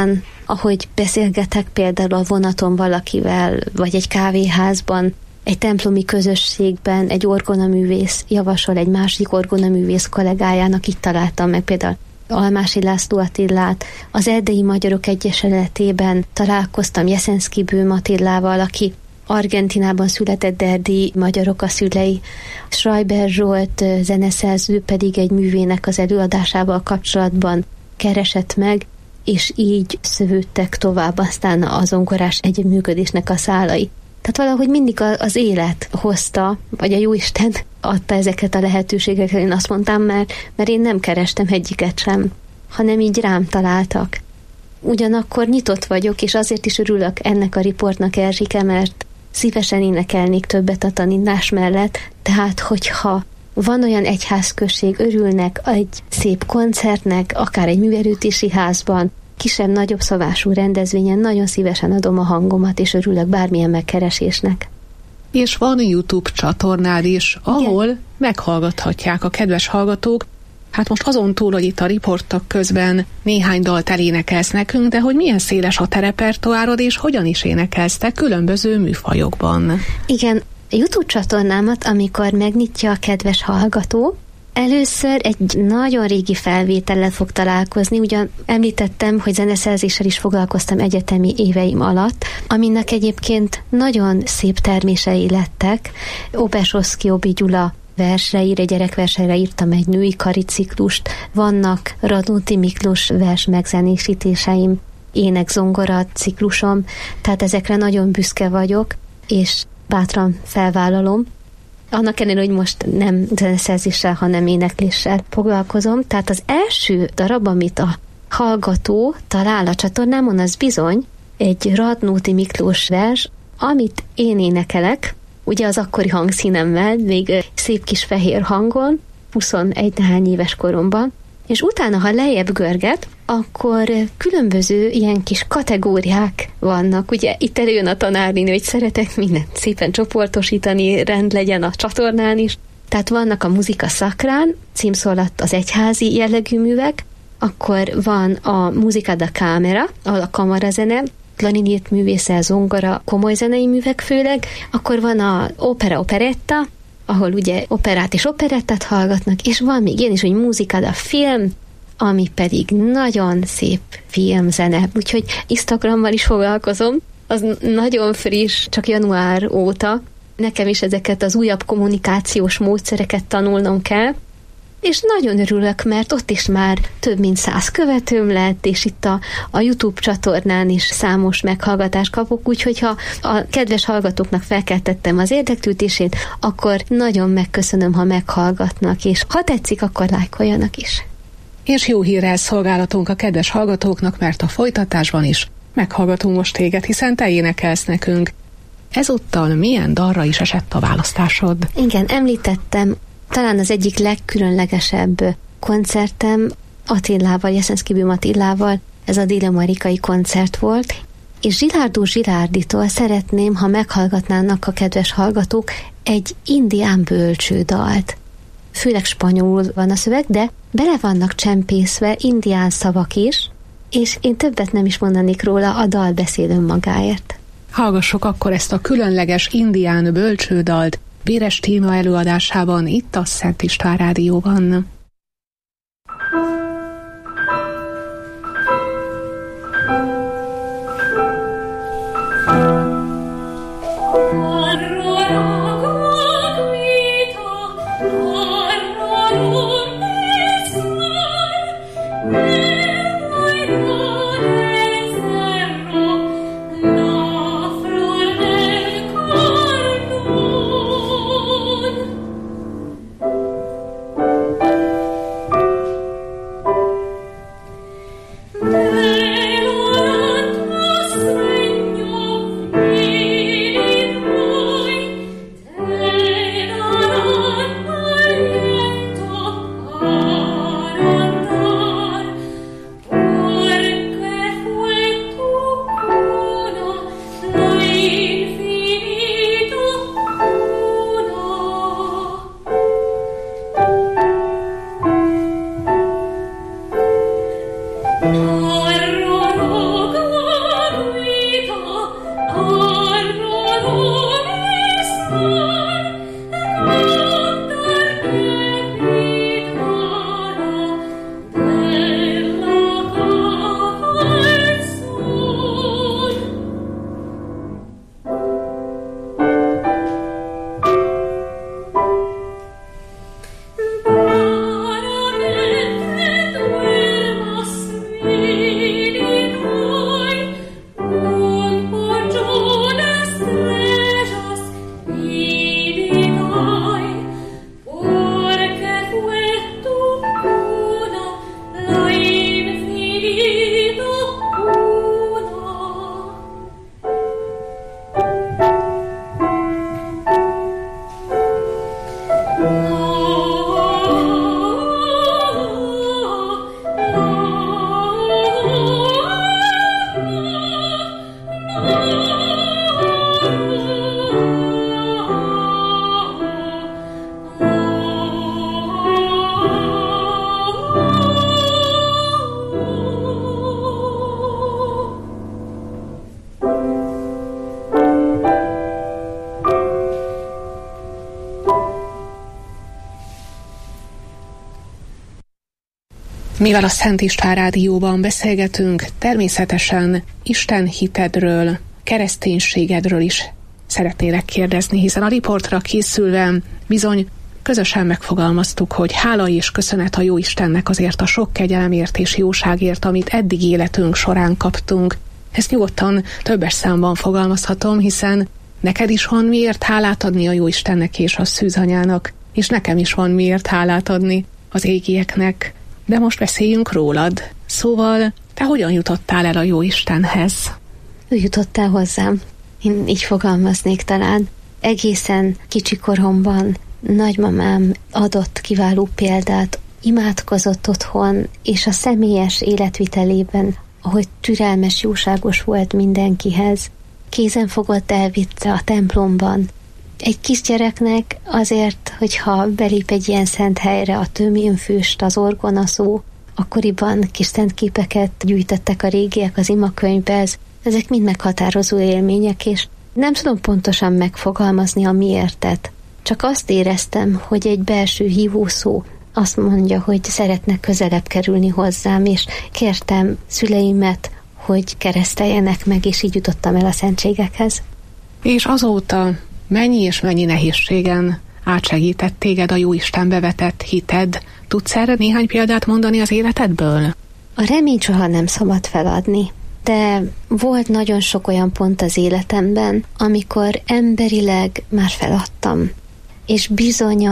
ahogy beszélgetek például a vonaton valakivel, vagy egy kávéházban, egy templomi közösségben egy orgonaművész javasol egy másik orgonaművész kollégájának, itt találtam meg például Almási László Attillát, az Erdélyi Magyarok Egyesületében találkoztam Jeszenszky Böhm Attillával, aki Argentinában született, de erdélyi magyarok a szülei. Schreiber Zsolt zeneszerző pedig egy művének az előadásával kapcsolatban keresett meg, és így szövődtek tovább aztán a zongorás együttműködésnek a szálai. Tehát valahogy mindig az élet hozta, vagy a Jóisten adta ezeket a lehetőségeket, én azt mondtam, mert én nem kerestem egyiket sem, hanem így rám találtak. Ugyanakkor nyitott vagyok, és azért is örülök ennek a riportnak, Erzsike, mert szívesen énekelnék többet a tanítás mellett, tehát hogyha van olyan egyházközség, örülnek egy szép koncertnek, akár egy művelődési házban, kisebb-nagyobb szavású rendezvényen, nagyon szívesen adom a hangomat, és örülök bármilyen megkeresésnek. És van YouTube csatornád is, ahol igen, meghallgathatják a kedves hallgatók. Hát most azon túl, hogy itt a riportok közben néhány dalt elénekelsz nekünk, de hogy milyen széles a te repertoárod, és hogyan is énekelsz te különböző műfajokban. Igen, a YouTube csatornámat, amikor megnyitja a kedves hallgató, először egy nagyon régi felvétellel fog találkozni, ugyan említettem, hogy zeneszerzéssel is foglalkoztam egyetemi éveim alatt, aminek egyébként nagyon szép termései lettek. Obersoszki Obi Gyula verseire, gyerekverseire írtam egy női kariciklust, vannak Radnóti Miklós vers megzenésítéseim, ének-zongora ciklusom, tehát ezekre nagyon büszke vagyok, és bátran felvállalom. Annak ellenére, hogy most nem zeneszerzéssel, hanem énekléssel foglalkozom. Tehát az első darab, amit a hallgató talál a csatornámon, az bizony egy Radnóti Miklós vers, amit én énekelek, ugye az akkori hangszínemmel, még szép kis fehér hangon, 21 néhány éves koromban, és utána, ha lejjebb görget, akkor különböző ilyen kis kategóriák vannak. Ugye itt előjön a tanárnéni, hogy szeretek mindent szépen csoportosítani, rend legyen a csatornán is. Tehát vannak a muzika szakrán, címszó alatt az egyházi jellegű művek, akkor van a muzika da camera, ahol a kamarazene, klarinét művészel, zongora, komoly zenei művek főleg, akkor van a opera operetta, ahol ugye operát és operettát hallgatnak, és van még ilyen is, hogy muzika da film, ami pedig nagyon szép filmzene. Úgyhogy Instagrammal is foglalkozom, az nagyon friss, csak január óta. Nekem is ezeket az újabb kommunikációs módszereket tanulnom kell, és nagyon örülök, mert ott is már több mint 100 követőm lett, és itt a YouTube csatornán is számos meghallgatást kapok, úgyhogy ha a kedves hallgatóknak felkeltettem az érdeklődését, akkor nagyon megköszönöm, ha meghallgatnak, és ha tetszik, akkor lájkoljanak is. És jó hírrel szolgálatunk a kedves hallgatóknak, mert a folytatásban is meghallgatunk most téged, hiszen te énekelsz nekünk. Ezúttal milyen dalra is esett a választásod? Igen, említettem, talán az egyik legkülönlegesebb koncertem Attillával, Jeszenszky Böhm Attillával, ez a Déli Marikai koncert volt, és Ghilardo Gilarditól szeretném, ha meghallgatnának a kedves hallgatók egy indián bölcsődalt. Főleg spanyolul van a szöveg, de bele vannak csempészve indián szavak is, és én többet nem is mondanék róla, a dal beszél önmagáért. Hallgassuk akkor ezt a különleges indián bölcsődalt Béres Tíma előadásában itt a Szent István Rádióban. Mivel a Szent István Rádióban beszélgetünk, természetesen Isten hitedről, kereszténységedről is szeretnélek kérdezni, hiszen a riportra készülve bizony közösen megfogalmaztuk, hogy hála és köszönet a Jóistennek azért a sok kegyelemért és jóságért, amit eddig életünk során kaptunk. Ezt nyugodtan többes számban fogalmazhatom, hiszen neked is van miért hálát adni a Jóistennek és a szűzanyának, és nekem is van miért hálát adni az égieknek. De most beszéljünk rólad. Szóval, te hogyan jutottál el a Jóistenhez? Ő jutott el hozzám. Én így fogalmaznék talán. Egészen kicsi koromban nagymamám adott kiváló példát, imádkozott otthon, és a személyes életvitelében, ahogy türelmes, jóságos volt mindenkihez, kézen fogott, elvitte a templomban. Egy kisgyereknek azért, hogyha belép egy ilyen szent helyre, a tömjönfüst, az orgonaszó, akkoriban kis szentképeket gyűjtettek a régiek az imakönyvbe, ezek mind meghatározó élmények, és nem tudom pontosan megfogalmazni a miértet. Csak azt éreztem, hogy egy belső hívószó azt mondja, hogy szeretne közelebb kerülni hozzám, és kértem szüleimet, hogy kereszteljenek meg, és így jutottam el a szentségekhez. És azóta mennyi és mennyi nehézségen átsegített téged a Jóistenbe vetett hited? Tudsz erre néhány példát mondani az életedből? A reményt soha nem szabad feladni, de volt nagyon sok olyan pont az életemben, amikor emberileg már feladtam. És bizony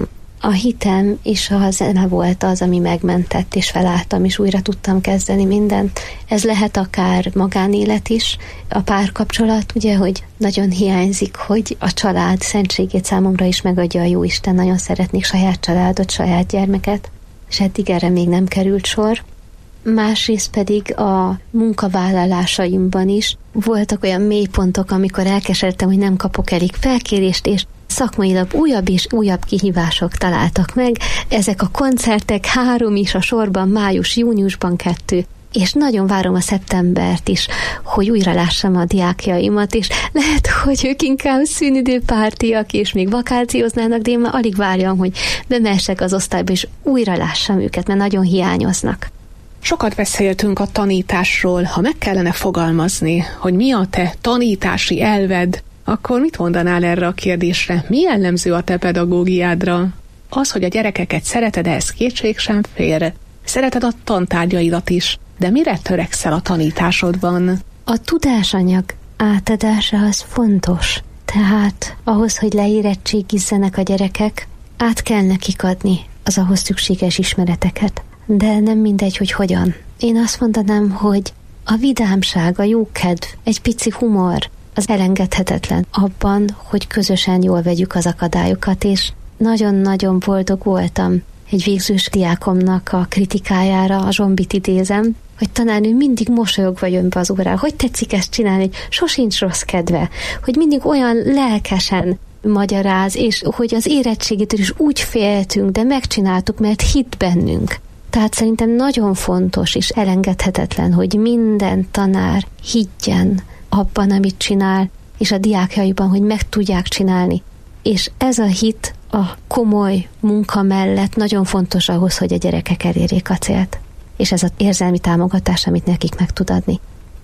a hitem és a zene volt az, ami megmentett, és felálltam, és újra tudtam kezdeni mindent. Ez lehet akár magánélet is, a párkapcsolat, ugye, hogy nagyon hiányzik, hogy a család szentségét számomra is megadja a Jóisten. Nagyon szeretnék saját családot, saját gyermeket, és eddig erre még nem került sor. Másrészt pedig a munkavállalásaimban is voltak olyan mélypontok, amikor elkeseredtem, hogy nem kapok elég felkérést, és szakmailag újabb és újabb kihívások találtak meg. Ezek a koncertek, 3 is a sorban, május, júniusban 2, és nagyon várom a szeptembert is, hogy újra lássam a diákjaimat, és lehet, hogy ők inkább szünidőpártiak, és még vakációznának, de én már alig várjam, hogy bemehessek az osztályba, és újra lássam őket, mert nagyon hiányoznak. Sokat beszéltünk a tanításról. Ha meg kellene fogalmazni, hogy mi a te tanítási elved, akkor mit mondanál erre a kérdésre? Mi jellemző a te pedagógiádra? Az, hogy a gyerekeket szereted, ehhez kétség sem fér. Szereted a tantárgyaidat is, de mire törekszel a tanításodban? A tudásanyag átadása az fontos. Tehát ahhoz, hogy leérettségizzenek a gyerekek, át kell nekik adni az ahhoz szükséges ismereteket. De nem mindegy, hogy hogyan. Én azt mondanám, hogy a vidámság, a jókedv, egy pici humor, az elengedhetetlen abban, hogy közösen jól vegyük az akadályokat, és nagyon-nagyon boldog voltam egy végzős diákomnak a kritikájára, a Zsombit idézem, hogy tanárnő mindig mosolyogva jön be az órára, hogy tetszik ezt csinálni, hogy sosincs rossz kedve, hogy mindig olyan lelkesen magyaráz, és hogy az érettségétől is úgy féltünk, de megcsináltuk, mert hitt bennünk. Tehát szerintem nagyon fontos és elengedhetetlen, hogy minden tanár higgyen abban, amit csinál, és a diákjaiban, hogy meg tudják csinálni. És ez a hit a komoly munka mellett nagyon fontos ahhoz, hogy a gyerekek elérjék a célt. És ez az érzelmi támogatás, amit nekik meg tud adni.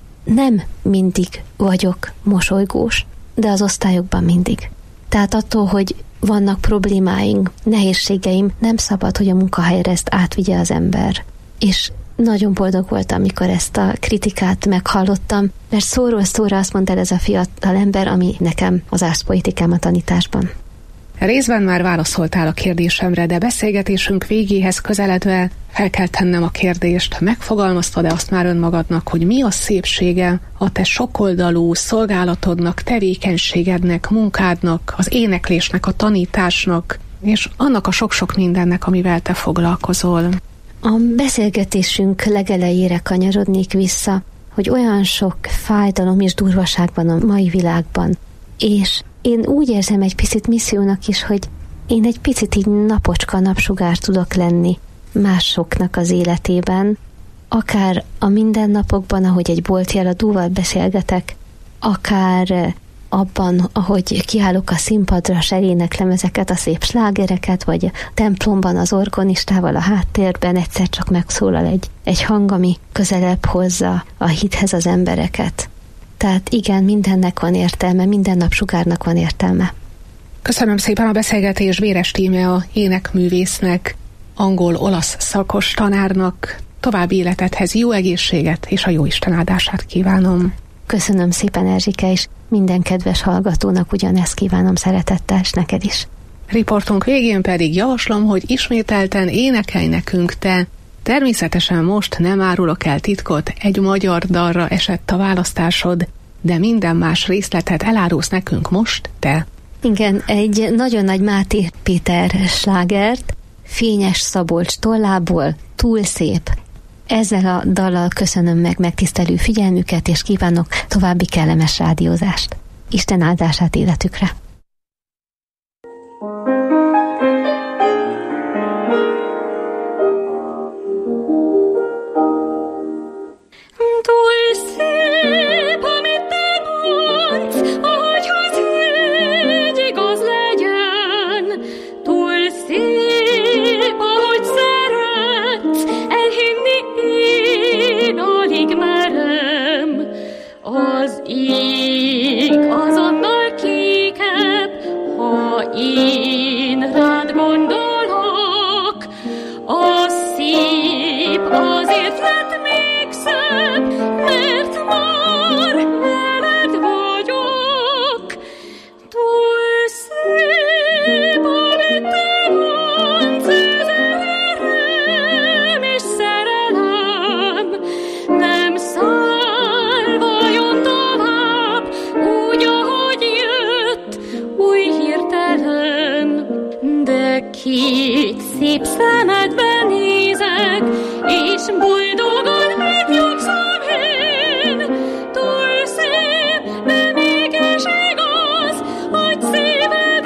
Nem mindig vagyok mosolygós, de az osztályokban mindig. Tehát attól, hogy vannak problémáink, nehézségeim, nem szabad, hogy a munkahelyre ezt átvigye az ember. És nagyon boldog voltam, amikor ezt a kritikát meghallottam, mert szóról szóra azt mondta ez a fiatal ember, ami nekem az árszpoetikám a tanításban. Részben már válaszoltál a kérdésemre, de beszélgetésünk végéhez közeledve fel kell tennem a kérdést. Megfogalmaztad-e azt már önmagadnak, hogy mi a szépsége a te sokoldalú szolgálatodnak, tevékenységednek, munkádnak, az éneklésnek, a tanításnak, és annak a sok-sok mindennek, amivel te foglalkozol? A beszélgetésünk legelejére kanyarodnék vissza, hogy olyan sok fájdalom és durvaság van a mai világban, és én úgy érzem egy picit missziónak is, hogy én egy picit így napocska, napsugár tudok lenni másoknak az életében, akár a mindennapokban, ahogy egy boltjeladóval beszélgetek, akár abban, ahogy kiállok a színpadra, s eléneklem ezeket a szép slágereket, vagy a templomban az orgonistával a háttérben egyszer csak megszólal egy hang, ami közelebb hozza a hithez az embereket. Tehát igen, mindennek van értelme, minden napsugárnak van értelme. Köszönöm szépen a beszélgetés. Véres Tíme a énekművésznek, angol-olasz szakos tanárnak. További életedhez jó egészséget és a jóisten áldását kívánom. Köszönöm szépen, Erzsike, és minden kedves hallgatónak ugyanezt kívánom szeretettel, és neked is. Riportunk végén pedig javaslom, hogy ismételten énekelj nekünk te. Természetesen most nem árulok el titkot, egy magyar dalra esett a választásod, de minden más részletet elárulsz nekünk most te. Igen, egy nagyon nagy Máté Péter slágert, Fényes Szabolcs tollából, Túl szép. Ezzel a dallal köszönöm meg megtisztelő figyelmüket, és kívánok további kellemes rádiózást. Isten áldását életükre! Én rád gondolok, a szép azért lett még szebb, mert már veled vagyok. Túl szép, amit te mondsz, ezer erőm és szerelem, nem száll vajon tovább, úgy, ahogy jött, új hirtelen, de két szép szemedbe nézek, és boldogan megnyugszom én. Túl szép, de mégis igaz, hogy szíved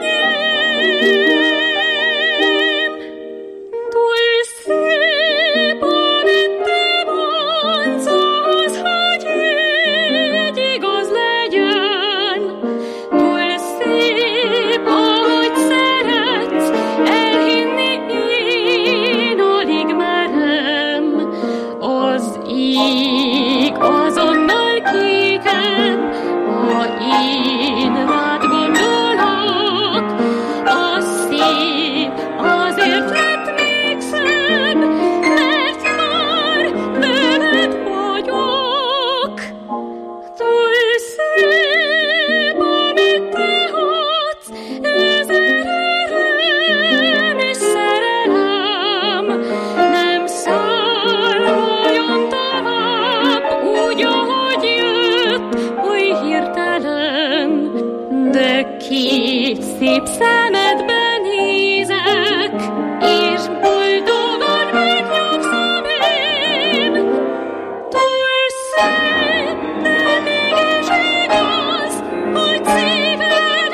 enyém. Túl szép, amit te mondsz, ahhoz, hogy így igaz legyen. Túl szép, ahogy szeretsz, elhinni én alig merem. Az ég azonnal kéken, ha én rád gondolok. A szép azért lett még szebb, mert már veled vagyok. Túl szép, amit te adsz, ezer erőm és szerelem, nem száll vajon tovább, úgy, ahogy jött, oly hirtelen, de két szép szemedbe nézek, és boldogan megnyugszom én. Túl szép, de mégis igaz, hogy szíved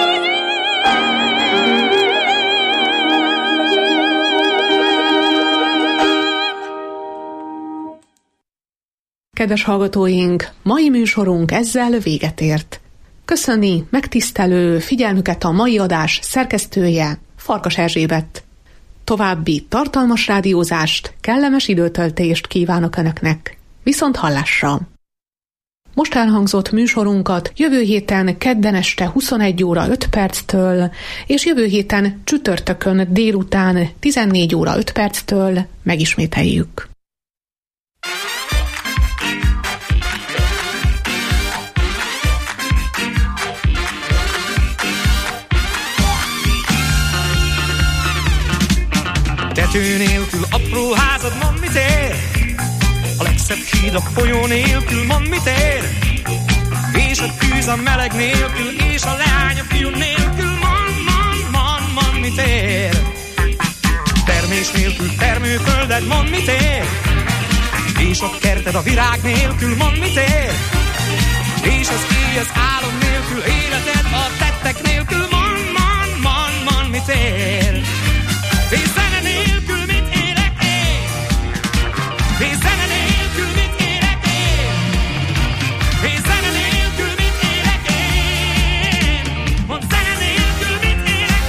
Kedves hallgatóink, mai műsorunk ezzel véget ért. Köszöni megtisztelő figyelmüket a mai adás szerkesztője, Farkas Erzsébet. További tartalmas rádiózást, kellemes időtöltést kívánok Önöknek. Viszont hallásra! Most elhangzott műsorunkat jövő héten kedden este 21 óra 5 perctől, és jövő héten csütörtökön délután 14 óra 5 perctől megismételjük. tető nélkül, apró házad, mond mit ér? A legszebb híd a folyó nélkül, mond mit ér? És a tűz a meleg nélkül, és a leány a fiú nélkül, mond mit ér? Termés nélkül, termőfölded, mond mit ér? És a kerted a virág nélkül, mond mit ér? És az éj az álom nélkül, életed a tettek nélkül, mond mit ér? És zene nélkül mit élek én? És zene nélkül mit élek én? És zene nélkül mit élek én? Mond zene nélkül mit élek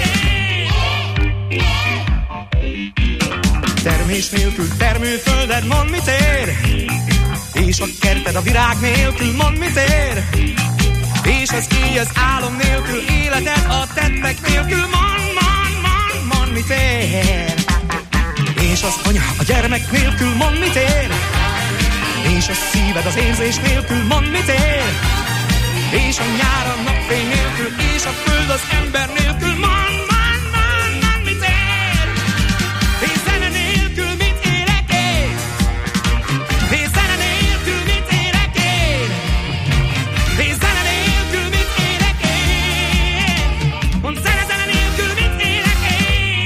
én? Termés nélkül, termőfölded, mond mit ér? És a kerted a virág nélkül, mond mit ér? És az éj az álom nélkül, életed a tettek nélkül, mond mit ér? És az anya a gyermek nélkül, mond mit ér? És a szíved az érzés nélkül, mond mit ér? És a nyár a napfény nélkül, és a föld az ember nélkül, mond mit ér? És zene nélkül mit élek én? És zene nélkül mit élek én? És zene nélkül mit élek én? Mond zene nélkül mit élek én?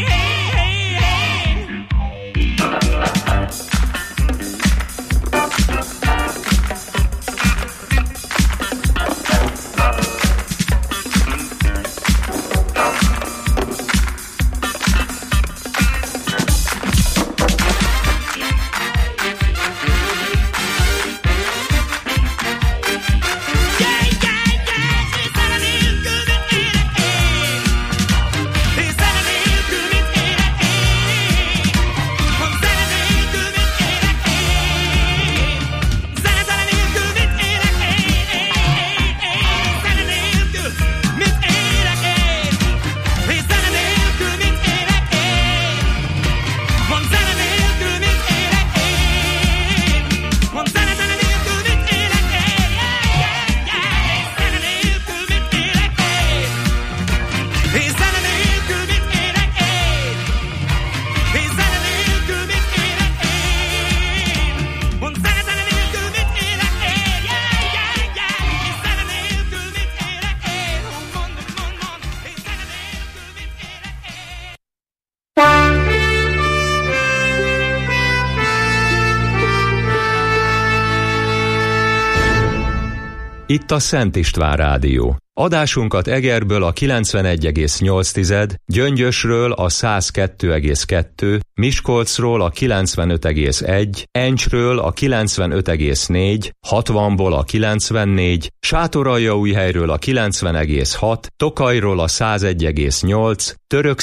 Itt a Szent István Rádió. Adásunkat Egerből a 91,8, Gyöngyösről a 102,2, Miskolcról a 95,1, Encsről a 95,4, 60-ból a 94, Sátoraljaújhelyről a 90,6, Tokajról a 101,8,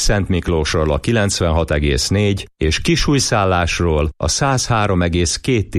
Törökszentmiklósról a 96,4 és Kisújszállásról a 103,2